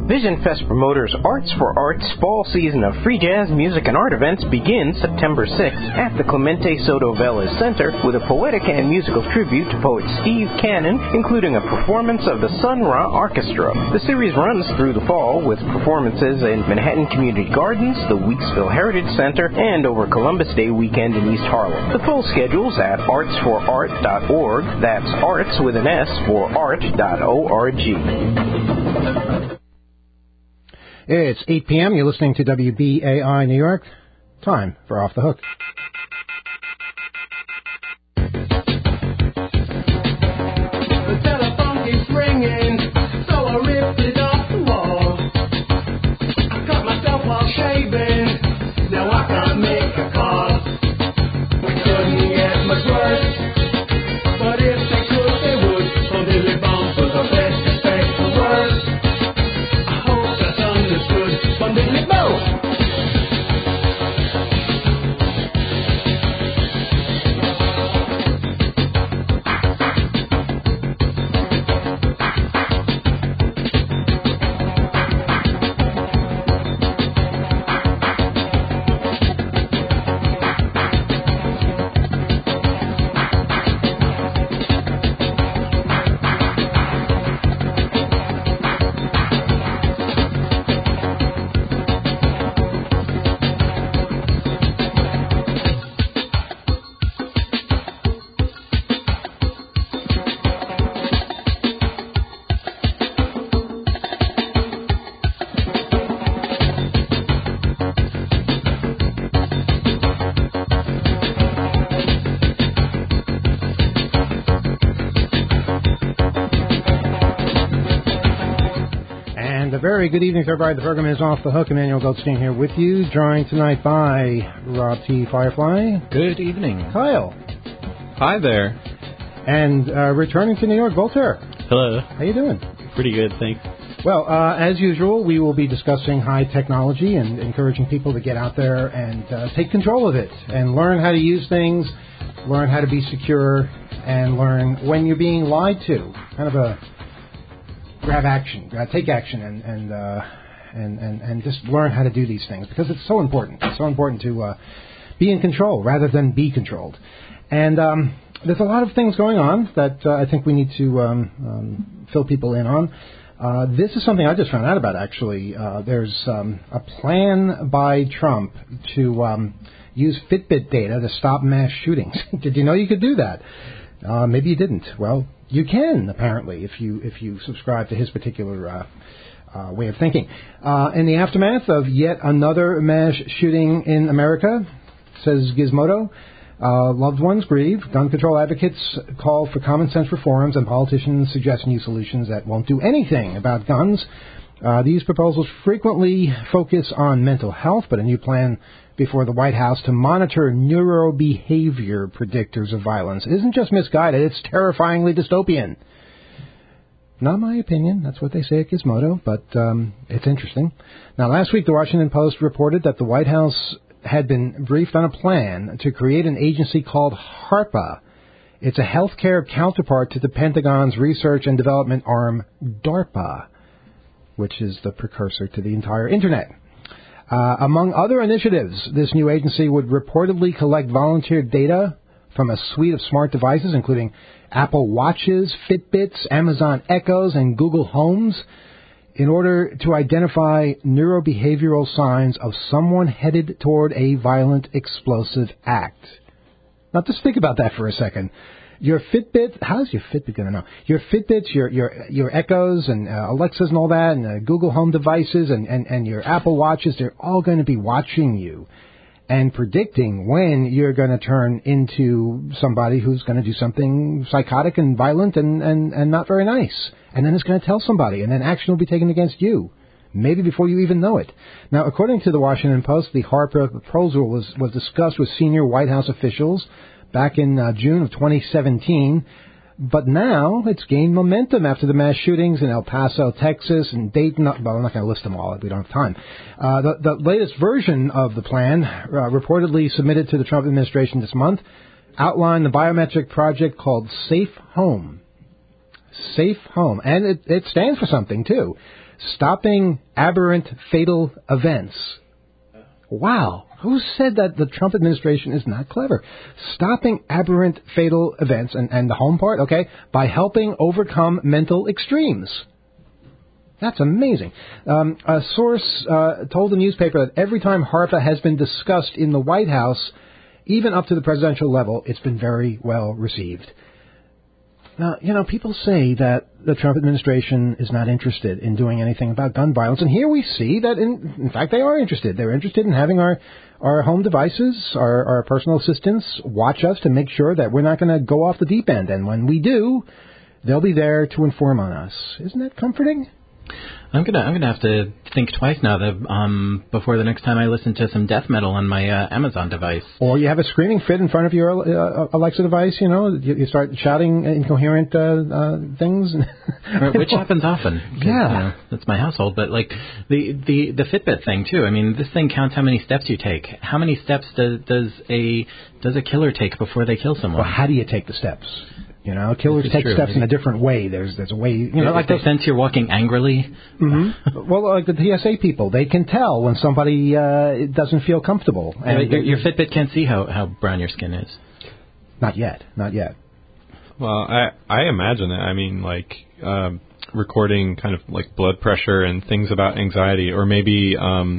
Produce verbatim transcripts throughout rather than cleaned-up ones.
Vision Fest promoters Arts for Arts fall season of free jazz, music, and art events begins September sixth at the Clemente Soto Vélez Center with a poetic and musical tribute to poet Steve Cannon, including a performance of the Sun Ra Orchestra. The series runs through the fall with performances in Manhattan Community Gardens, the Weeksville Heritage Center, and over Columbus Day weekend in East Harlem. The full schedule's at arts for art dot org. That's arts with an S for art dot org. It's eight p.m. You're listening to W B A I New York. Time for Off the Hook. The telephone keeps ringing, so I ripped it off the wall. I cut myself while shaving, now I can't make a call. We couldn't get much worse, but if they could, they would. From Billy Bones was the best respect for words. I hope that's understood. From Billy Bones. Very good evening to everybody. The program is Off the Hook. Emmanuel Goldstein here with you, joined tonight by Rob T. Firefly. Good evening. Kyle. Hi there. And uh, returning to New York, Voltaire. Hello. How you doing? Pretty good, thanks. Well, uh, as usual, we will be discussing high technology and encouraging people to get out there and uh, take control of it and learn how to use things, learn how to be secure, and learn when you're being lied to. Kind of a grab action, uh, take action, and and, uh, and and and just learn how to do these things because it's so important. It's so important to uh, be in control rather than be controlled. And um, there's a lot of things going on that uh, I think we need to um, um, fill people in on. Uh, this is something I just found out about, actually. Uh, there's um, a plan by Trump to um, use Fitbit data to stop mass shootings. Did you know you could do that? Uh, maybe you didn't. Well, you can, apparently, if you if you subscribe to his particular uh, uh, way of thinking. Uh, in the aftermath of yet another mass shooting in America, says Gizmodo, uh, loved ones grieve, gun control advocates call for common sense reforms, and politicians suggest new solutions that won't do anything about guns. Uh, these proposals frequently focus on mental health, but a new plan before the White House to monitor neurobehavior predictors of violence isn't just misguided, it's terrifyingly dystopian. Not my opinion, that's what they say at Gizmodo, but um, it's interesting. Now, last week, the Washington Post reported that the White House had been briefed on a plan to create an agency called HARPA. It's a healthcare counterpart to the Pentagon's research and development arm, DARPA, which is the precursor to the entire Internet. Uh, among other initiatives, this new agency would reportedly collect volunteer data from a suite of smart devices, including Apple Watches, Fitbits, Amazon Echoes, and Google Homes, in order to identify neurobehavioral signs of someone headed toward a violent, explosive act. Now, just think about that for a second. Your Fitbit, how's your Fitbit going to know? Your Fitbits, your your your Echoes and uh, Alexas and all that, and uh, Google Home devices and, and, and your Apple Watches, they're all going to be watching you and predicting when you're going to turn into somebody who's going to do something psychotic and violent and, and, and not very nice. And then it's going to tell somebody, and then action will be taken against you, maybe before you even know it. Now, according to the Washington Post, the HARPA proposal was, was discussed with senior White House officials back in uh, June of twenty seventeen, but now it's gained momentum after the mass shootings in El Paso, Texas, and Dayton. Well, I'm not going to list them all. We don't have time. Uh, the, the latest version of the plan, uh, reportedly submitted to the Trump administration this month, outlined the biometric project called Safe Home. Safe Home. And it, it stands for something, too. Stopping Aberrant Fatal Events. Wow. Who said that the Trump administration is not clever? Stopping aberrant fatal events, and, and the home part, okay, by helping overcome mental extremes. That's amazing. Um, a source uh, told the newspaper that every time HARPA has been discussed in the White House, even up to the presidential level, it's been very well received. Now, you know, people say that the Trump administration is not interested in doing anything about gun violence, and here we see that, in, in fact, they are interested. They're interested in having our, our home devices, our, our personal assistants watch us to make sure that we're not going to go off the deep end, and when we do, they'll be there to inform on us. Isn't that comforting? I'm gonna I'm gonna have to think twice now that um before the next time I listen to some death metal on my uh, Amazon device. Or you have a screaming fit in front of your uh, Alexa device. You know, you, you start shouting incoherent uh, uh, things, which happens often. Yeah, you know, that's my household. But like the, the the Fitbit thing too. I mean, this thing counts how many steps you take. How many steps does does a does a killer take before they kill someone? Well, how do you take the steps? You know, killers take true. steps in a different way. There's there's a way, you know, if like they those, sense you're walking angrily. Mm-hmm. Well, like the T S A people, they can tell when somebody uh, doesn't feel comfortable. And your, your Fitbit can't see how, how brown your skin is. Not yet, not yet. Well, I I imagine it. I mean, like um, recording kind of like blood pressure and things about anxiety, or maybe. Um,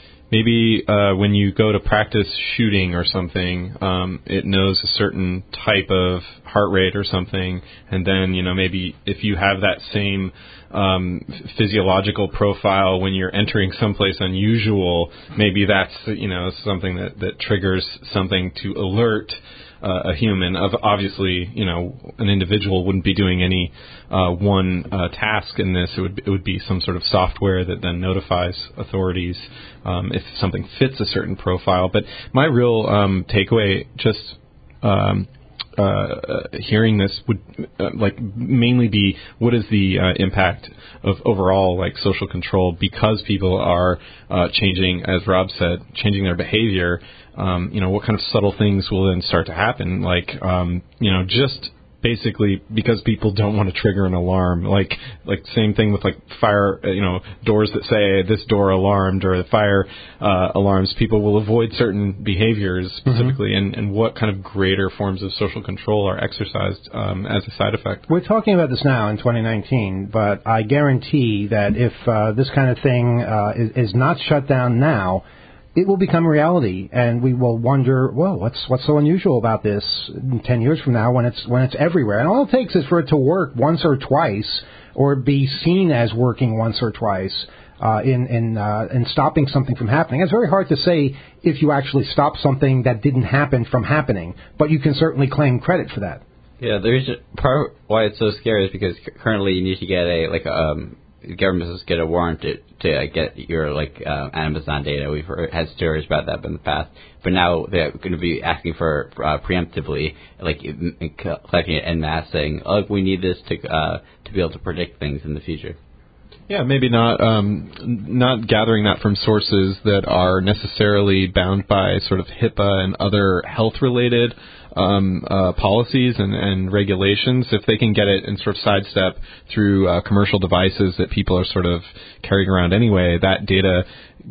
Maybe uh, when you go to practice shooting or something, um, it knows a certain type of heart rate or something, and then, you know, maybe if you have that same um, physiological profile when you're entering someplace unusual, maybe that's, you know, something that, that triggers something to alert Uh, a human. Of obviously, you know, an individual wouldn't be doing any uh, one uh, task in this. It would it would be some sort of software that then notifies authorities um, if something fits a certain profile. But my real um, takeaway, just um, uh, uh, hearing this, would uh, like mainly be what is the uh, impact of overall like social control, because people are uh, changing, as Rob said, changing their behavior. Um, you know, what kind of subtle things will then start to happen? Like, um, you know, just basically because people don't want to trigger an alarm. Like, like same thing with like fire, you know, doors that say this door alarmed, or the fire uh, alarms. People will avoid certain behaviors specifically, mm-hmm. and, and what kind of greater forms of social control are exercised um, as a side effect. We're talking about this now in twenty nineteen, but I guarantee that if uh, this kind of thing uh, is, is not shut down now, it will become reality, and we will wonder, well, what's what's so unusual about this ten years from now when it's when it's everywhere? And all it takes is for it to work once or twice, or be seen as working once or twice uh, in in uh, in stopping something from happening. It's very hard to say if you actually stop something that didn't happen from happening, but you can certainly claim credit for that. Yeah, there's part why it's so scary is because currently you need to get a like um. government must get a warrant to, to get your like uh, Amazon data. We've heard, had stories about that in the past, but now they're going to be asking for uh, preemptively, like collecting it en masse, saying, "Oh, we need this to uh, to be able to predict things in the future." Yeah, maybe not um, not gathering that from sources that are necessarily bound by sort of HIPAA and other health-related um, uh, policies and, and regulations. If they can get it and sort of sidestep through uh, commercial devices that people are sort of carrying around anyway, that data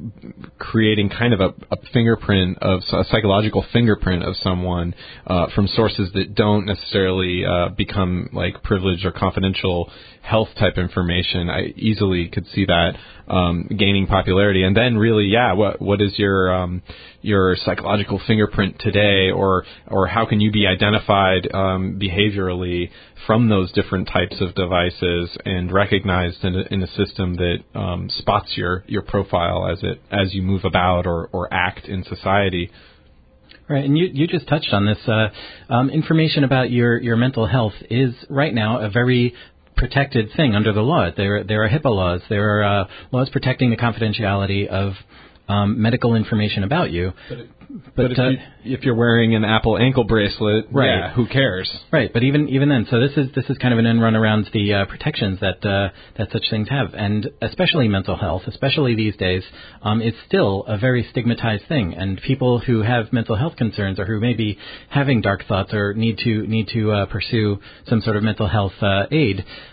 creating kind of a, a fingerprint of a psychological fingerprint of someone uh, from sources that don't necessarily uh, become like privileged or confidential health type information. I easily could see that um, gaining popularity. And then really, yeah, what what is your um, your psychological fingerprint today, or or how can you be identified um, behaviorally from those different types of devices and recognized in a, in a system that um, spots your, your profile as it as you move about or, or act in society. Right, and you you just touched on this. Uh, um, information about your, your mental health is right now a very protected thing under the law. There there are HIPAA laws. There are uh, laws protecting the confidentiality of um, medical information about you. But, it, but, but if, uh, you, if you're wearing an Apple ankle bracelet, right. yeah, who cares? Right, but even even then, so this is this is kind of an end run around the uh, protections that uh, that such things have, and especially mental health, especially these days, um, it's still a very stigmatized thing. And people who have mental health concerns, or who may be having dark thoughts, or need to need to uh, pursue some sort of mental health uh, aid,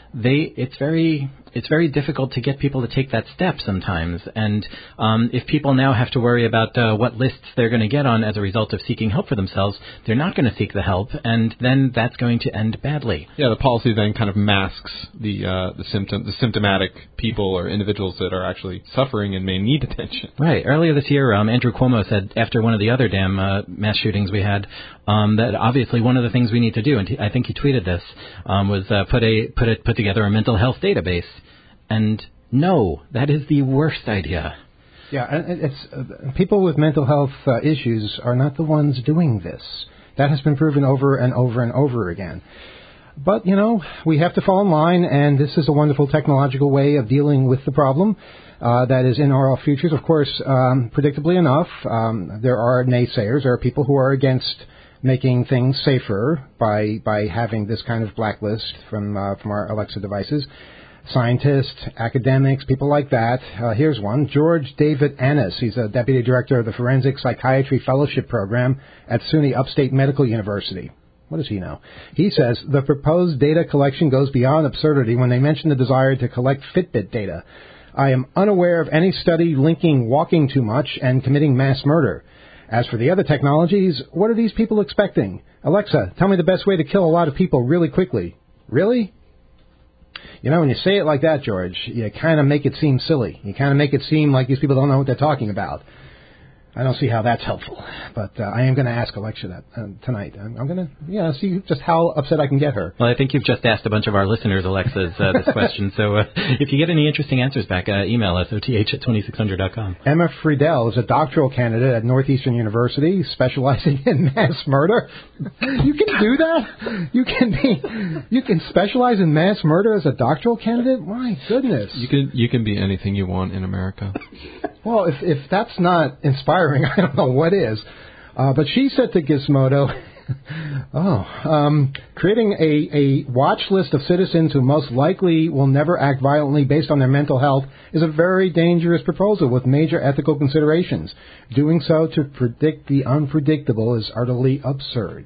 they it's very it's very difficult to get people to take that step sometimes. And um, if people now have to worry about uh, what lists they're going to get on as a result of seeking help for themselves, they're not going to seek the help, and then that's going to end badly. Yeah, the policy then kind of masks the uh, the symptom the symptomatic people or individuals that are actually suffering and may need attention. Right. Earlier this year, um, Andrew Cuomo said after one of the other damn uh, mass shootings we had um, that obviously one of the things we need to do, and he, I think he tweeted this, um, was uh, put a put a, put together a mental health database. And no, that is the worst idea. Yeah, and it's uh, people with mental health uh, issues are not the ones doing this. That has been proven over and over and over again. But, you know, we have to fall in line, and this is a wonderful technological way of dealing with the problem uh, that is in our futures. Of course, um, predictably enough, um, there are naysayers. There are people who are against making things safer by by having this kind of blacklist from uh, from our Alexa devices. Scientists, academics, people like that. Uh, here's one. George David Annis. He's a deputy director of the Forensic Psychiatry Fellowship Program at SUNY Upstate Medical University. What does he know? He says the proposed data collection goes beyond absurdity when they mention the desire to collect Fitbit data. I am unaware of any study linking walking too much and committing mass murder. As for the other technologies, what are these people expecting? Alexa, tell me the best way to kill a lot of people really quickly. Really? You know, when you say it like that, George, you kind of make it seem silly. You kind of make it seem like these people don't know what they're talking about. I don't see how that's helpful. But uh, I am going to ask Alexa that uh, tonight. I'm, I'm going to, yeah, see just how upset I can get her. Well, I think you've just asked a bunch of our listeners, Alexa's, uh, this question. So uh, if you get any interesting answers back, uh, email us, O T H at twenty-six hundred dot com. Emma Friedel is a doctoral candidate at Northeastern University, specializing in mass murder. You can do that? You can be, you can specialize in mass murder as a doctoral candidate? My goodness. You can you can be anything you want in America. Well, if if that's not inspiring, I don't know what is. Uh, but she said to Gizmodo, oh, um, creating a, a watch list of citizens who most likely will never act violently based on their mental health is a very dangerous proposal with major ethical considerations. Doing so to predict the unpredictable is utterly absurd.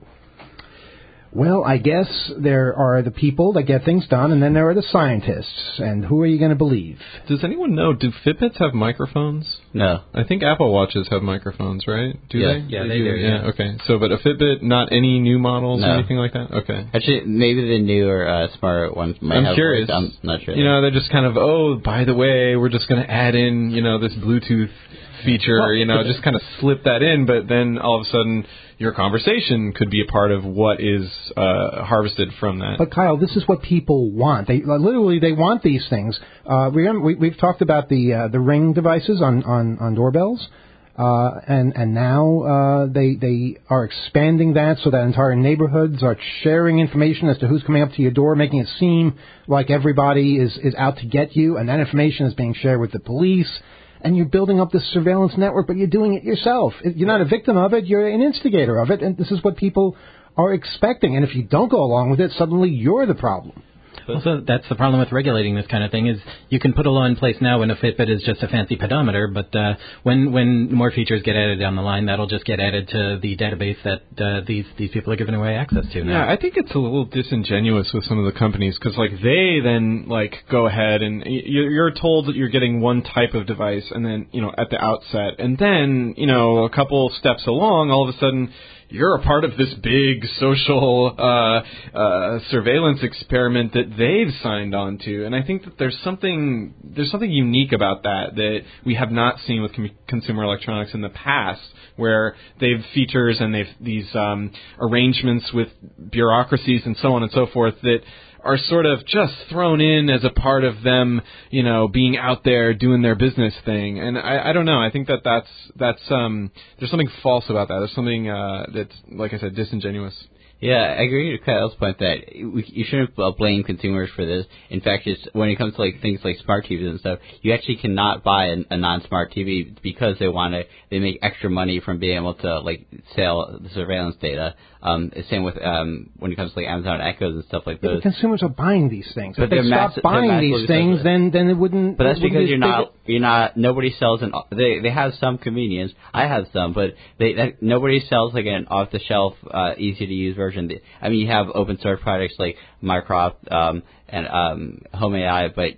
Well, I guess there are the people that get things done, and then there are the scientists. And who are you going to believe? Does anyone know, do Fitbits have microphones? No. I think Apple Watches have microphones, right? Do Yeah. they? Yeah, they do, yeah. Okay. So, but a Fitbit, not any new models No. or anything like that? Okay. Actually, maybe the newer uh, smart ones might I'm have. curious. Like, I'm not sure. You know, they're just kind of, oh, by the way, we're just going to add in, you know, this Bluetooth feature, Well, you know, just kind of slip that in, but then all of a sudden your conversation could be a part of what is uh, harvested from that. But Kyle, this is what people want. They uh, literally they want these things. Uh, remember, we, we've talked about the uh, the Ring devices on on, on doorbells, uh, and and now uh, they they are expanding that so that entire neighborhoods are sharing information as to who's coming up to your door, making it seem like everybody is is out to get you, and that information is being shared with the police. And you're building up this surveillance network, but you're doing it yourself. You're not a victim of it. You're an instigator of it. And this is what people are expecting. And if you don't go along with it, suddenly you're the problem. Also, that's the problem with regulating this kind of thing is you can put a law in place now when a Fitbit is just a fancy pedometer, but uh, when when more features get added down the line, that'll just get added to the database that uh, these these people are giving away access to now. Yeah, I think it's a little disingenuous with some of the companies because, like, they then, like, go ahead and y- you're told that you're getting one type of device and then, you know, at the outset. And then, you know, a couple steps along, all of a sudden, you're a part of this big social uh, uh, surveillance experiment that they've signed on to, and I think that there's something there's something unique about that that we have not seen with com- consumer electronics in the past, where they've features and they've these um, arrangements with bureaucracies and so on and so forth that are sort of just thrown in as a part of them, you know, being out there doing their business thing. And I, I don't know. I think that that's, that's, um, there's something false about that. There's something, uh, that's, like I said, disingenuous. Yeah, I agree with Kyle's point that we, you shouldn't blame consumers for this. In fact, it's, when it comes to like things like smart T Vs and stuff, you actually cannot buy a, a non-smart T V because they want to. They make extra money from being able to like sell the surveillance data. Um, same with um, when it comes to like Amazon Echoes and stuff like Yeah, those. but consumers are buying these things. But if they they're stop mass- buying they're these massively things, special. then then it wouldn't. But that's it wouldn't because be you're as big not, you're not, nobody sells an, they, they have some convenience. I have some, but they, that, nobody sells like an off-the-shelf, uh, easy-to-use version version. I mean, you have open source projects like Microsoft um, and um, Home A I, but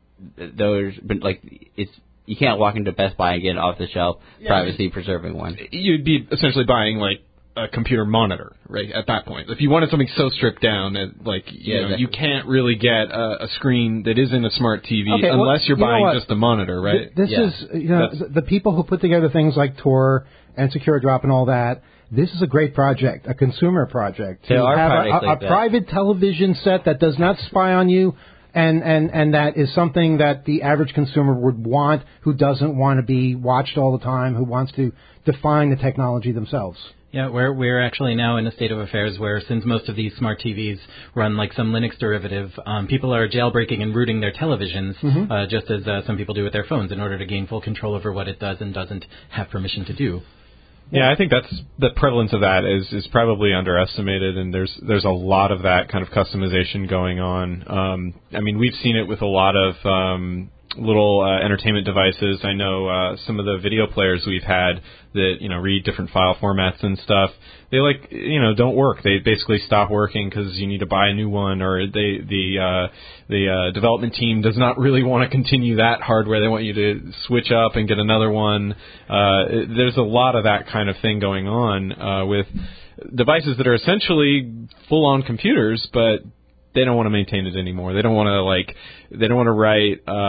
those, but like it's you can't walk into Best Buy and get an off the shelf yeah, privacy preserving one. You'd be essentially buying like a computer monitor, right? At that point, if you wanted something so stripped down, that, like you yeah, know, exactly. you can't really get a, a screen that isn't a smart T V okay, unless well, you're you buying just a monitor, right? This yeah. is you know That's, the people who put together things like Tor and SecureDrop and all that. This is a great project, a consumer project. There to are have projects a, a, like a that. private television set that does not spy on you. And, and, and that is something that the average consumer would want, who doesn't want to be watched all the time, who wants to define the technology themselves. Yeah, we're we're actually now in a state of affairs where, since most of these smart T Vs run like some Linux derivative, um, people are jailbreaking and rooting their televisions, mm-hmm. uh, just as uh, some people do with their phones, in order to gain full control over what it does and doesn't have permission to do. Yeah, I think that's the prevalence of that is is probably underestimated, and there's there's a lot of that kind of customization going on. Um, I mean, we've seen it with a lot of um, little uh, entertainment devices. I know uh, some of the video players we've had that you know read different file formats and stuff. They like you know don't work. They basically stop working because you need to buy a new one, or they the uh, the uh, development team does not really want to continue that hardware. They want you to switch up and get another one. Uh, there's a lot of that kind of thing going on uh, with devices that are essentially full-on computers, but they don't want to maintain it anymore. They don't want to like they don't want to write uh,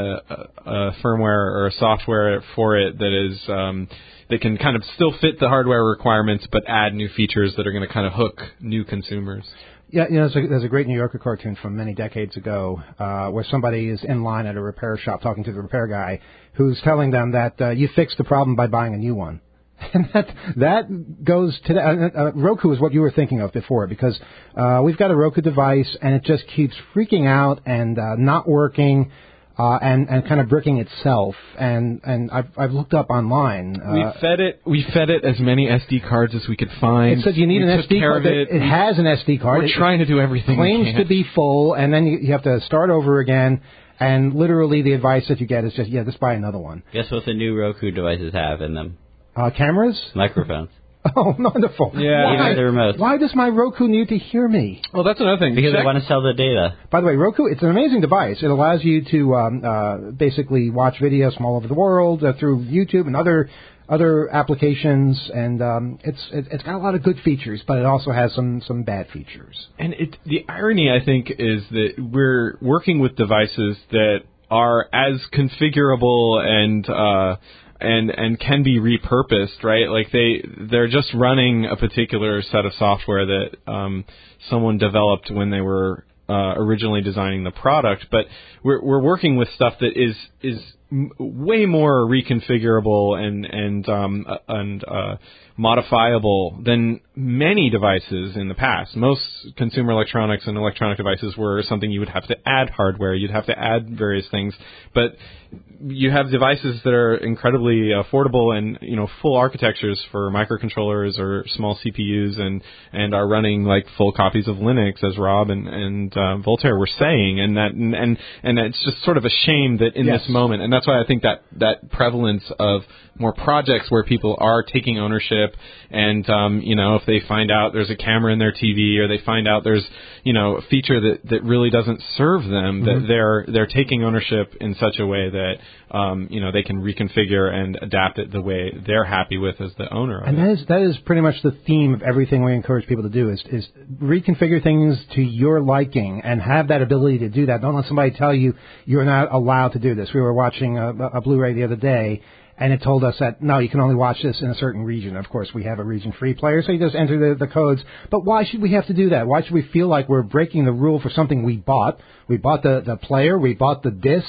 a, a, a firmware or a software for it that is um, that can kind of still fit the hardware requirements, but add new features that are going to kind of hook new consumers. Yeah, you know, there's a, there's a great New Yorker cartoon from many decades ago uh, where somebody is in line at a repair shop talking to the repair guy who's telling them that uh, you fix the problem by buying a new one. And that that goes to the, uh, uh, Roku is what you were thinking of before, because uh, we've got a Roku device and it just keeps freaking out and uh, not working. Uh, and, and kind of bricking itself, and, and I've, I've looked up online. Uh, we fed it. We fed it as many S D cards as we could find. It said you need we an S D card. It. it has an S D card. We're it, trying to do everything. Claims we can. to be full, and then you, you have to start over again. And literally, the advice that you get is just, yeah, just buy another one. Guess what the new Roku devices have in them? Uh, cameras, microphones. Oh, wonderful. Yeah. Why, Even the remote. why does my Roku need to hear me? Well, that's another thing. Because Check. they want to sell the data. By the way, Roku, it's an amazing device. It allows you to um, uh, basically watch videos from all over the world uh, through YouTube and other other applications, and um, it's it, it's got a lot of good features, but it also has some, some bad features. And it, the irony, I think, is that we're working with devices that are as configurable and uh, and and can be repurposed, right? Like they they're just running a particular set of software that um, someone developed when they were uh, originally designing the product, but we're we're working with stuff that is is m- way more reconfigurable and and um, uh, and uh, modifiable than many devices in the past. Most consumer electronics and electronic devices were something you would have to add hardware, you'd have to add various things, but you have devices that are incredibly affordable and, you know, full architectures for microcontrollers or small C P Us, and, and are running like full copies of Linux, as Rob and, and uh, Voltaire were saying, and that and, and and it's just sort of a shame that in yes. this moment, and that's why I think that that prevalence of more projects where people are taking ownership, and um, you know, if they find out there's a camera in their T V, or they find out there's, you know, a feature that, that really doesn't serve them, mm-hmm. that they're they're taking ownership in such a way that um, you know, they can reconfigure and adapt it the way they're happy with as the owner of and it. And that is that is pretty much the theme of everything we encourage people to do is is reconfigure things to your liking and have that ability to do that. Don't let somebody tell you you're not allowed to do this. We were watching a, a Blu-ray the other day, and it told us that, no, you can only watch this in a certain region. Of course, we have a region-free player, so you just enter the, the codes. But why should we have to do that? Why should we feel like we're breaking the rule for something we bought? We bought the, the player. We bought the disc.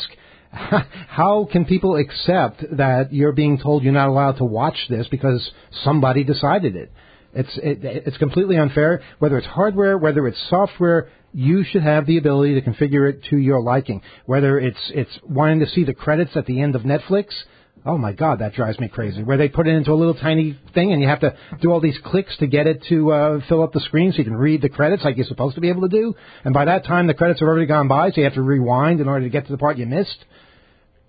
How can people accept that you're being told you're not allowed to watch this because somebody decided it? It's it, it's completely unfair. Whether it's hardware, whether it's software, you should have the ability to configure it to your liking. Whether it's it's wanting to see the credits at the end of Netflix, oh my God, that drives me crazy. Where they put it into a little tiny thing and you have to do all these clicks to get it to uh, fill up the screen so you can read the credits like you're supposed to be able to do. And by that time, the credits have already gone by, so you have to rewind in order to get to the part you missed.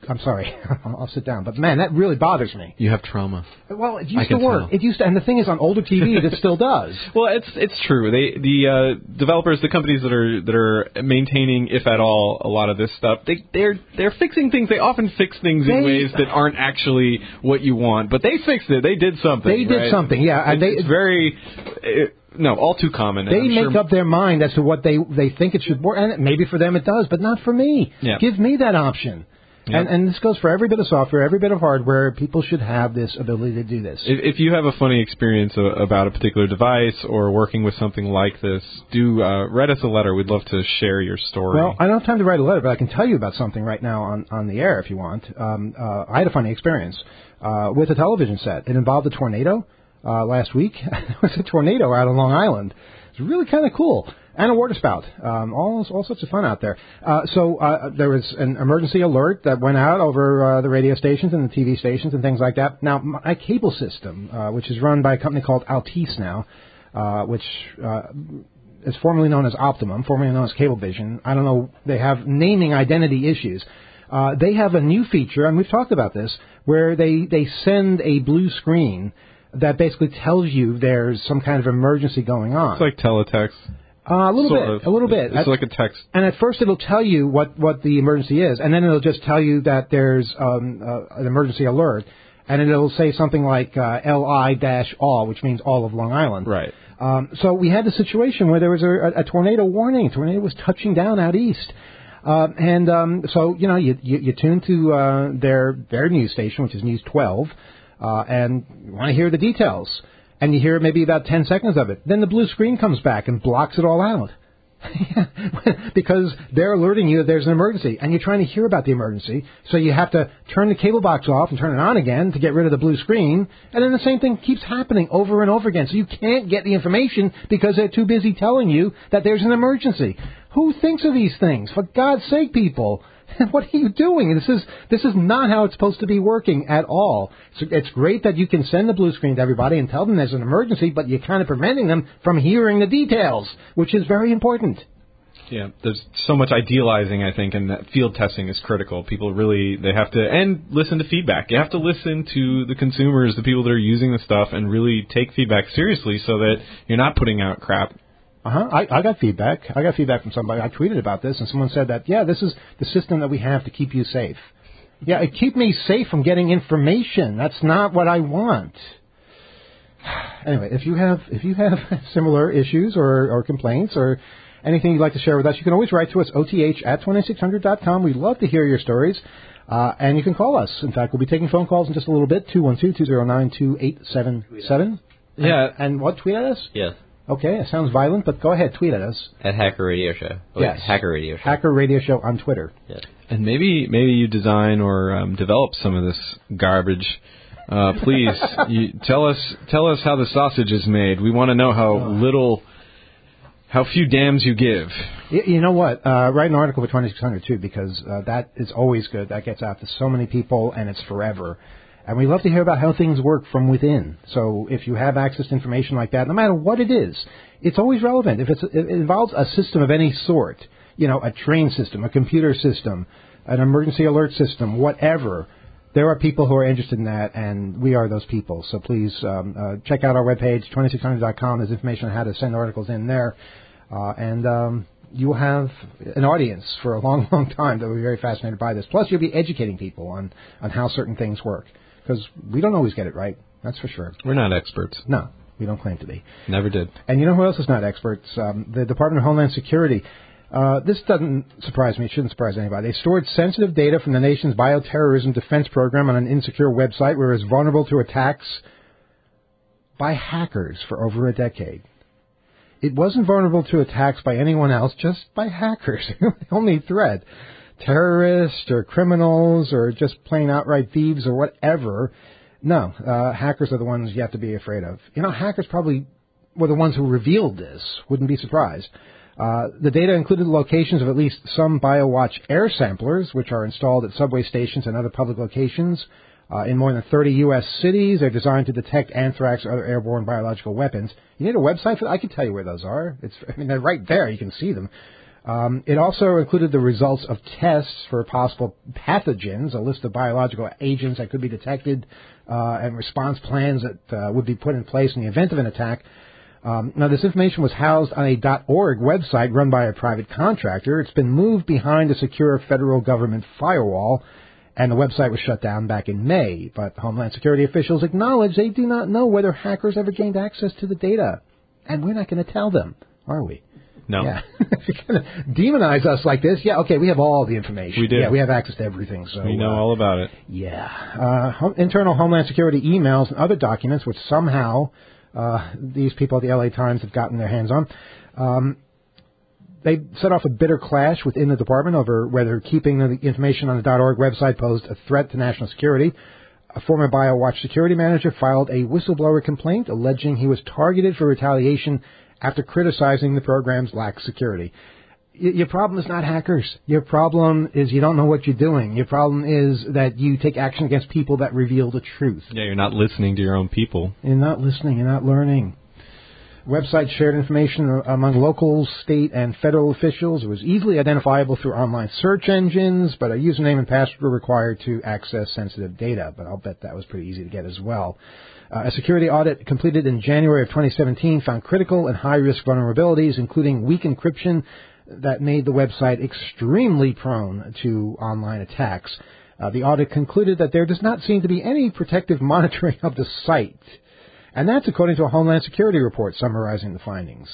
I'm sorry. I'll sit down. But, man, that really bothers me. You have trauma. Well, it I used to can work. tell. It used to, and the thing is, on older T V, it still does. Well, it's it's true. They the uh, developers, the companies that are that are maintaining, if at all, a lot of this stuff, they they're they're fixing things. They often fix things in They- ways that aren't actually what you want, but they fixed it. They did something. They did right? something, yeah, and It's, they- it's very it, no, all too common. and They I'm make sure, up their mind as to what they they think it should work, and maybe for them it does, but not for me. Yeah. Give me that option. Yeah. And, and this goes for every bit of software, every bit of hardware. People should have this ability to do this. If, if you have a funny experience a, about a particular device or working with something like this, do uh, write us a letter. We'd love to share your story. Well, I don't have time to write a letter, but I can tell you about something right now on, on the air if you want. Um, uh, I had a funny experience uh, with a television set. It involved a tornado uh, last week. There was a tornado out on Long Island. It was really kind of cool. And a water spout. Um, all all sorts of fun out there. Uh, so uh, there was an emergency alert that went out over uh, the radio stations and the T V stations and things like that. Now, my cable system, uh, which is run by a company called Altice now, uh, which uh, is formerly known as Optimum, formerly known as Cablevision. I don't know. They have naming identity issues. Uh, they have a new feature, and we've talked about this, where they, they send a blue screen that basically tells you there's some kind of emergency going on. it's like teletext. Uh, a little Sort bit, of. a little bit. It's At- like a text. And at first it'll tell you what, what the emergency is, and then it'll just tell you that there's um, uh, an emergency alert, and it'll say something like uh, L I-all, which means all of Long Island. Right. Um, so we had the situation where there was a, a tornado warning. A tornado was touching down out east. Uh, and um, so, you know, you, you, you tune to uh, their, their news station, which is News twelve, uh, and you want to hear the details. And you hear maybe about ten seconds of it. Then the blue screen comes back and blocks it all out. Because they're alerting you that there's an emergency, and you're trying to hear about the emergency, so you have to turn the cable box off and turn it on again to get rid of the blue screen, and then the same thing keeps happening over and over again. So you can't get the information because they're too busy telling you that there's an emergency. Who thinks of these things? For God's sake, people. What are you doing? This is this is not how it's supposed to be working at all. So it's great that you can send the blue screen to everybody and tell them there's an emergency, but you're kind of preventing them from hearing the details, which is very important. Yeah, there's so much idealizing, I think, and that field testing is critical. People really, they have to, and listen to feedback. You have to listen to the consumers, the people that are using the stuff, and really take feedback seriously so that you're not putting out crap. Uh-huh. I, I got feedback. I got feedback from somebody. I tweeted about this, and someone said that, yeah, this is the system that we have to keep you safe. Yeah, it keep me safe from getting information. That's not what I want. Anyway, if you have if you have similar issues or, or complaints or anything you'd like to share with us, you can always write to us, O T H at twenty-six hundred dot com. We'd love to hear your stories. Uh, and you can call us. In fact, we'll be taking phone calls in just a little bit, two one two, two zero nine, two eight seven seven. Yeah. And, and what, tweet at us? Yes. Okay, it sounds violent, but go ahead, tweet at us. At Hacker Radio Show. Oh, Yes. Hacker Radio Show. Hacker Radio Show on Twitter. Yes. And maybe maybe you design or um, develop some of this garbage. Uh, please you, tell us tell us how the sausage is made. We want to know how little, how few damns you give. You, you know what? Uh, write an article for twenty-six hundred too, because uh, that is always good. That gets out to so many people, and it's forever. And we love to hear about how things work from within. So if you have access to information like that, no matter what it is, it's always relevant. If it's, it involves a system of any sort, you know, a train system, a computer system, an emergency alert system, whatever, there are people who are interested in that, and we are those people. So please um, uh, check out our webpage, twenty-six hundred dot com. There's information on how to send articles in there. Uh, and um, you will have an audience for a long, long time that will be very fascinated by this. Plus, you'll be educating people on, on how certain things work. Because we don't always get it right, that's for sure. We're not experts. No, we don't claim to be. Never did. And you know who else is not experts? Um, the Department of Homeland Security. Uh, this doesn't surprise me. It shouldn't surprise anybody. They stored sensitive data from the nation's bioterrorism defense program on an insecure website where it was vulnerable to attacks by hackers for over a decade. It wasn't vulnerable to attacks by anyone else, just by hackers. The only threat. Terrorists or criminals or just plain outright thieves or whatever. No, uh, hackers are the ones you have to be afraid of. You know, hackers probably were the ones who revealed this. Wouldn't be surprised. Uh, the data included the locations of at least some BioWatch air samplers, which are installed at subway stations and other public locations. Uh, in more than thirty U S cities, they're designed to detect anthrax or other airborne biological weapons. You need a website for that? I can tell you where those are. It's, I mean, they're right there. You can see them. Um, it also included the results of tests for possible pathogens, a list of biological agents that could be detected, uh, and response plans that uh, would be put in place in the event of an attack. Um, now, this information was housed on a .org website run by a private contractor. It's been moved behind a secure federal government firewall, and the website was shut down back in May. But Homeland Security officials acknowledge they do not know whether hackers ever gained access to the data. And we're not going to tell them, are we? No. Yeah. If you're going to demonize us like this, yeah, okay, we have all the information. We do. Yeah, we have access to everything. So we know uh, all about it. Yeah. Uh, home, internal Homeland Security emails and other documents, which somehow uh, these people at the L A Times have gotten their hands on, um, they set off a bitter clash within the department over whether keeping the information on the .org website posed a threat to national security. A former BioWatch security manager filed a whistleblower complaint alleging he was targeted for retaliation after criticizing the program's lack of security. Y- your problem is not hackers. Your problem is you don't know what you're doing. Your problem is that you take action against people that reveal the truth. Yeah, you're not listening to your own people. You're not listening. You're not learning. Website shared information among local, state, and federal officials. It was easily identifiable through online search engines, but a username and password were required to access sensitive data. But I'll bet that was pretty easy to get as well. Uh, a security audit completed in January of twenty seventeen found critical and high-risk vulnerabilities, including weak encryption that made the website extremely prone to online attacks. Uh, the audit concluded that there does not seem to be any protective monitoring of the site. And that's according to a Homeland Security report summarizing the findings.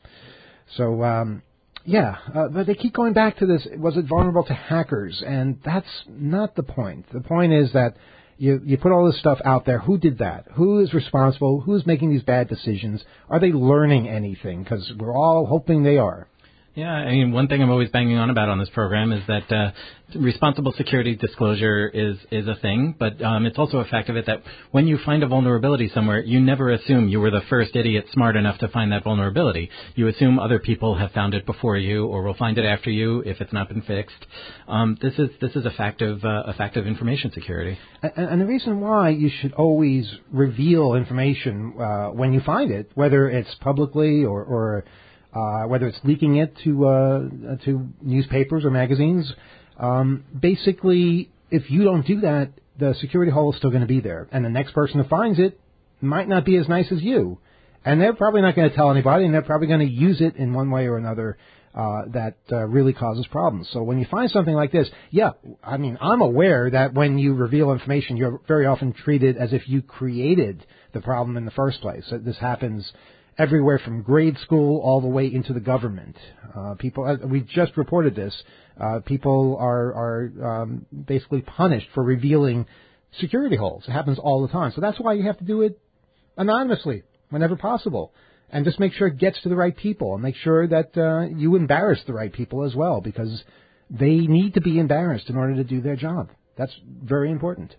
So, um, yeah, uh, but they keep going back to this, was it vulnerable to hackers? And that's not the point. The point is that you, you put all this stuff out there. Who did that? Who is responsible? Who is making these bad decisions? Are they learning anything? Because we're all hoping they are. Yeah, I mean, one thing I'm always banging on about on this program is that uh, responsible security disclosure is, is a thing, but um, it's also a fact of it that when you find a vulnerability somewhere, you never assume you were the first idiot smart enough to find that vulnerability. You assume other people have found it before you or will find it after you if it's not been fixed. Um, this is this is a fact of uh, a fact of information security. And, and the reason why you should always reveal information uh, when you find it, whether it's publicly or, or Uh, whether it's leaking it to uh, to newspapers or magazines. Um, basically, if you don't do that, the security hole is still going to be there. And the next person who finds it might not be as nice as you. And they're probably not going to tell anybody, and they're probably going to use it in one way or another uh, that uh, really causes problems. So when you find something like this, yeah, I mean, I'm aware that when you reveal information, you're very often treated as if you created the problem in the first place. This happens everywhere from grade school all the way into the government. Uh, people, uh, we just reported this. Uh, people are are um, basically punished for revealing security holes. It happens all the time. So that's why you have to do it anonymously whenever possible, and just make sure it gets to the right people, and make sure that uh, you embarrass the right people as well, because they need to be embarrassed in order to do their job. That's very important.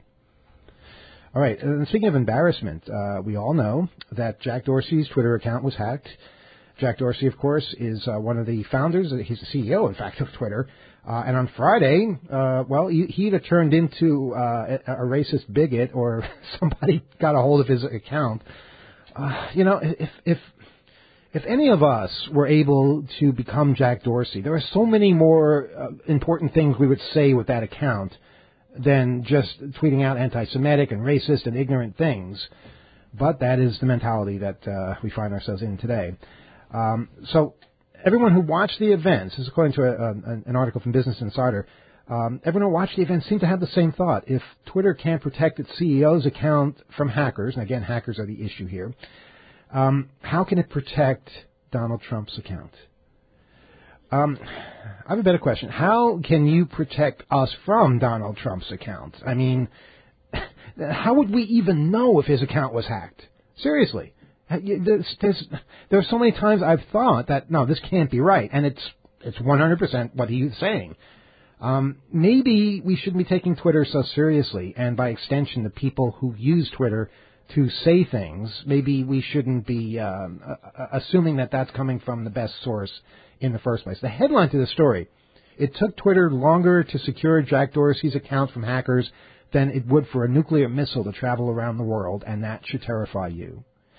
All right, and speaking of embarrassment, uh, we all know that Jack Dorsey's Twitter account was hacked. Jack Dorsey, of course, is uh, one of the founders. He's the C E O, in fact, of Twitter. Uh, and on Friday, uh, well, he, he either turned into uh, a, a racist bigot or somebody got a hold of his account. Uh, you know, if if if any of us were able to become Jack Dorsey, there are so many more uh, important things we would say with that account than just tweeting out anti-Semitic and racist and ignorant things. But that is the mentality that uh, we find ourselves in today. Um, so everyone who watched the events, this is according to a, a, an article from Business Insider, um, everyone who watched the events seemed to have the same thought. If Twitter can't protect its C E O's account from hackers, and again, hackers are the issue here, um, how can it protect Donald Trump's account? Um, I have a better question. How can you protect us from Donald Trump's account? I mean, how would we even know if his account was hacked? Seriously. There's, there's, there are so many times I've thought that, no, this can't be right. And it's it's one hundred percent what he's saying. Um, maybe we shouldn't be taking Twitter so seriously. And by extension, the people who use Twitter to say things, maybe we shouldn't be um, uh, assuming that that's coming from the best source in the first place. The headline to the story: it took Twitter longer to secure Jack Dorsey's account from hackers than it would for a nuclear missile to travel around the world, and that should terrify you.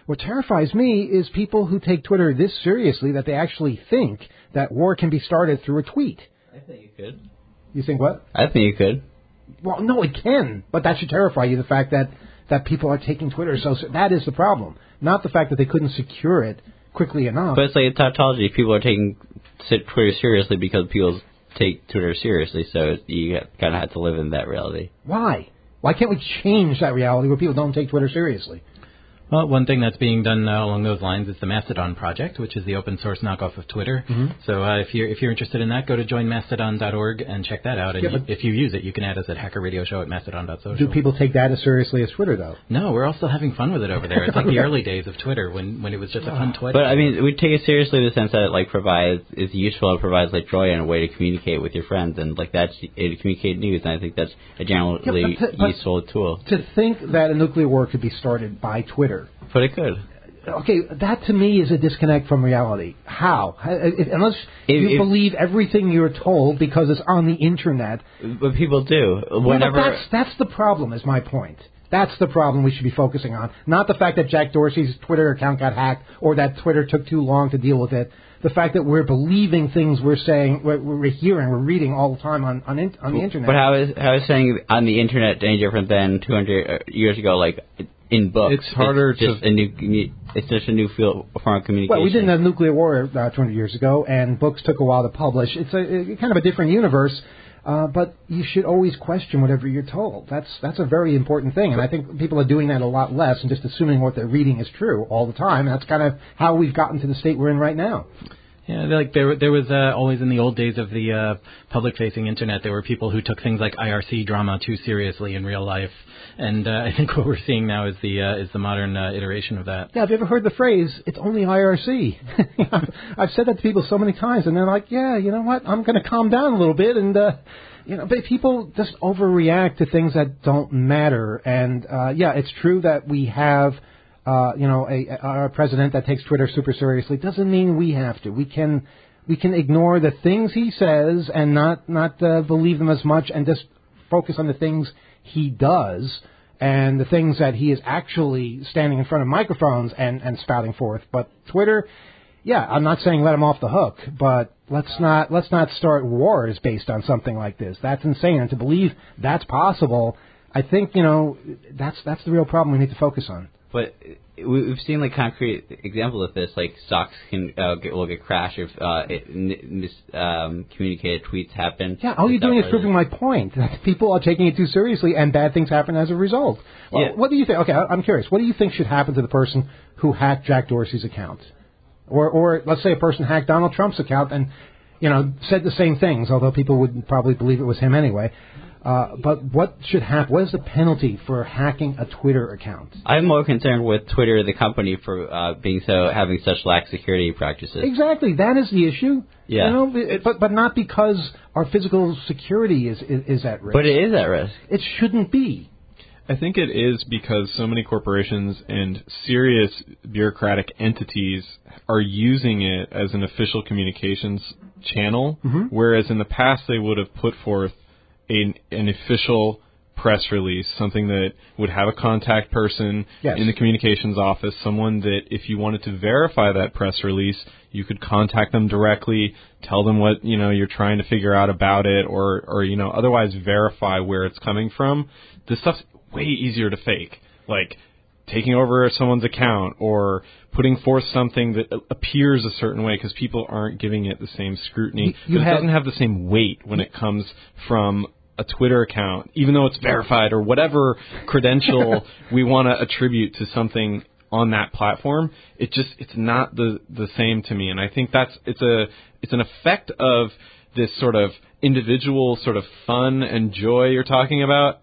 What terrifies me is people who take Twitter this seriously that they actually think that war can be started through a tweet. I think you could. You think what? I think you could. Well, no, it can, but that should terrify you, the fact that, that people are taking Twitter so... That is the problem, not the fact that they couldn't secure it quickly enough. But it's like a tautology. People are taking Twitter seriously because people take Twitter seriously, so you kind of have to live in that reality. Why? Why can't we change that reality where people don't take Twitter seriously? Well, one thing that's being done uh, along those lines is the Mastodon project, which is the open source knockoff of Twitter. Mm-hmm. So uh, if you're if you're interested in that, go to join mastodon dot org and check that out. And Yeah, you, but- if you use it, you can add us at Hacker Radio Show at mastodon dot social. Do people take that as seriously as Twitter, though? No, we're all still having fun with it over there. It's like the early days of Twitter when, when it was just a fun Twitter. But I mean, we take it seriously in the sense that it like provides is useful. It provides like joy and a way to communicate with your friends, and like that's it, to communicate news. And I think that's a generally Yeah, but to- but- useful tool. To think that a nuclear war could be started by Twitter. But it could. Okay, that to me is a disconnect from reality. How? How- if- Unless If- you if- believe everything you're told because it's on the internet. But people do. Well, Whenever but that's, that's the problem, is my point. That's the problem we should be focusing on. Not the fact that Jack Dorsey's Twitter account got hacked or that Twitter took too long to deal with it. The fact that we're believing things we're saying, we're, we're hearing, we're reading all the time on on, in, on the internet. But how is how is saying on the internet any different than two hundred years ago? Like in books, It's harder it's just to- a new. It's just a new field form of communication. Well, we didn't have nuclear war uh, two hundred years ago, and books took a while to publish. It's a, a kind of a different universe, uh, but you should always question whatever you're told. That's that's a very important thing, and I think people are doing that a lot less and just assuming what they're reading is true all the time. And that's kind of how we've gotten to the state we're in right now. Yeah, like there, there was uh, always in the old days of the uh, public-facing internet, there were people who took things like I R C drama too seriously in real life, and uh, I think what we're seeing now is the uh, is the modern uh, iteration of that. Yeah, have you ever heard the phrase, it's only I R C? I've said that to people so many times, and they're like, yeah, you know what, I'm going to calm down a little bit, and, uh, you know, but people just overreact to things that don't matter, and, uh, yeah, it's true that we have... Uh, you know, a, a, a president that takes Twitter super seriously doesn't mean we have to. We can we can ignore the things he says and not not uh, believe them as much, and just focus on the things he does and the things that he is actually standing in front of microphones and, and spouting forth. But Twitter, yeah, I'm not saying let him off the hook, but let's not let's not start wars based on something like this. That's insane, and to believe that's possible, I think you know that's that's the real problem we need to focus on. But we- we've seen like concrete examples of this, like stocks can uh, get, will get crashed if uh, it, mis um, communicated tweets happen. Yeah, all you're doing is proving my point that people are taking it too seriously, and bad things happen as a result. Well, Yeah. what do you think? Okay, I- I'm curious. What do you think should happen to the person who hacked Jack Dorsey's account, or, or let's say a person hacked Donald Trump's account and, you know, said the same things, although people would probably believe it was him anyway. Uh, but what should happen? What is the penalty for hacking a Twitter account? I'm more concerned with Twitter, the company, for uh, being so having such lax security practices. Exactly, that is the issue. Yeah. You know, it- but but not because our physical security is is, is at risk. But it is at risk. It shouldn't be. I think it is because so many corporations and serious bureaucratic entities are using it as an official communications channel, Mm-hmm. whereas in the past they would have put forth an, an official press release, something that would have a contact person Yes. in the communications office, someone that if you wanted to verify that press release, you could contact them directly, tell them what, you know, you're trying to figure out about it, or, or you know, otherwise verify where it's coming from. This stuff's way easier to fake, like taking over someone's account or putting forth something that appears a certain way because people aren't giving it the same scrutiny. You- you But it had- doesn't have the same weight when it comes from a Twitter account, even though it's verified or whatever credential we want to attribute to something on that platform. It just, it's not the, the same to me. And I think that's, it's a, it's an effect of this sort of individual sort of fun and joy you're talking about,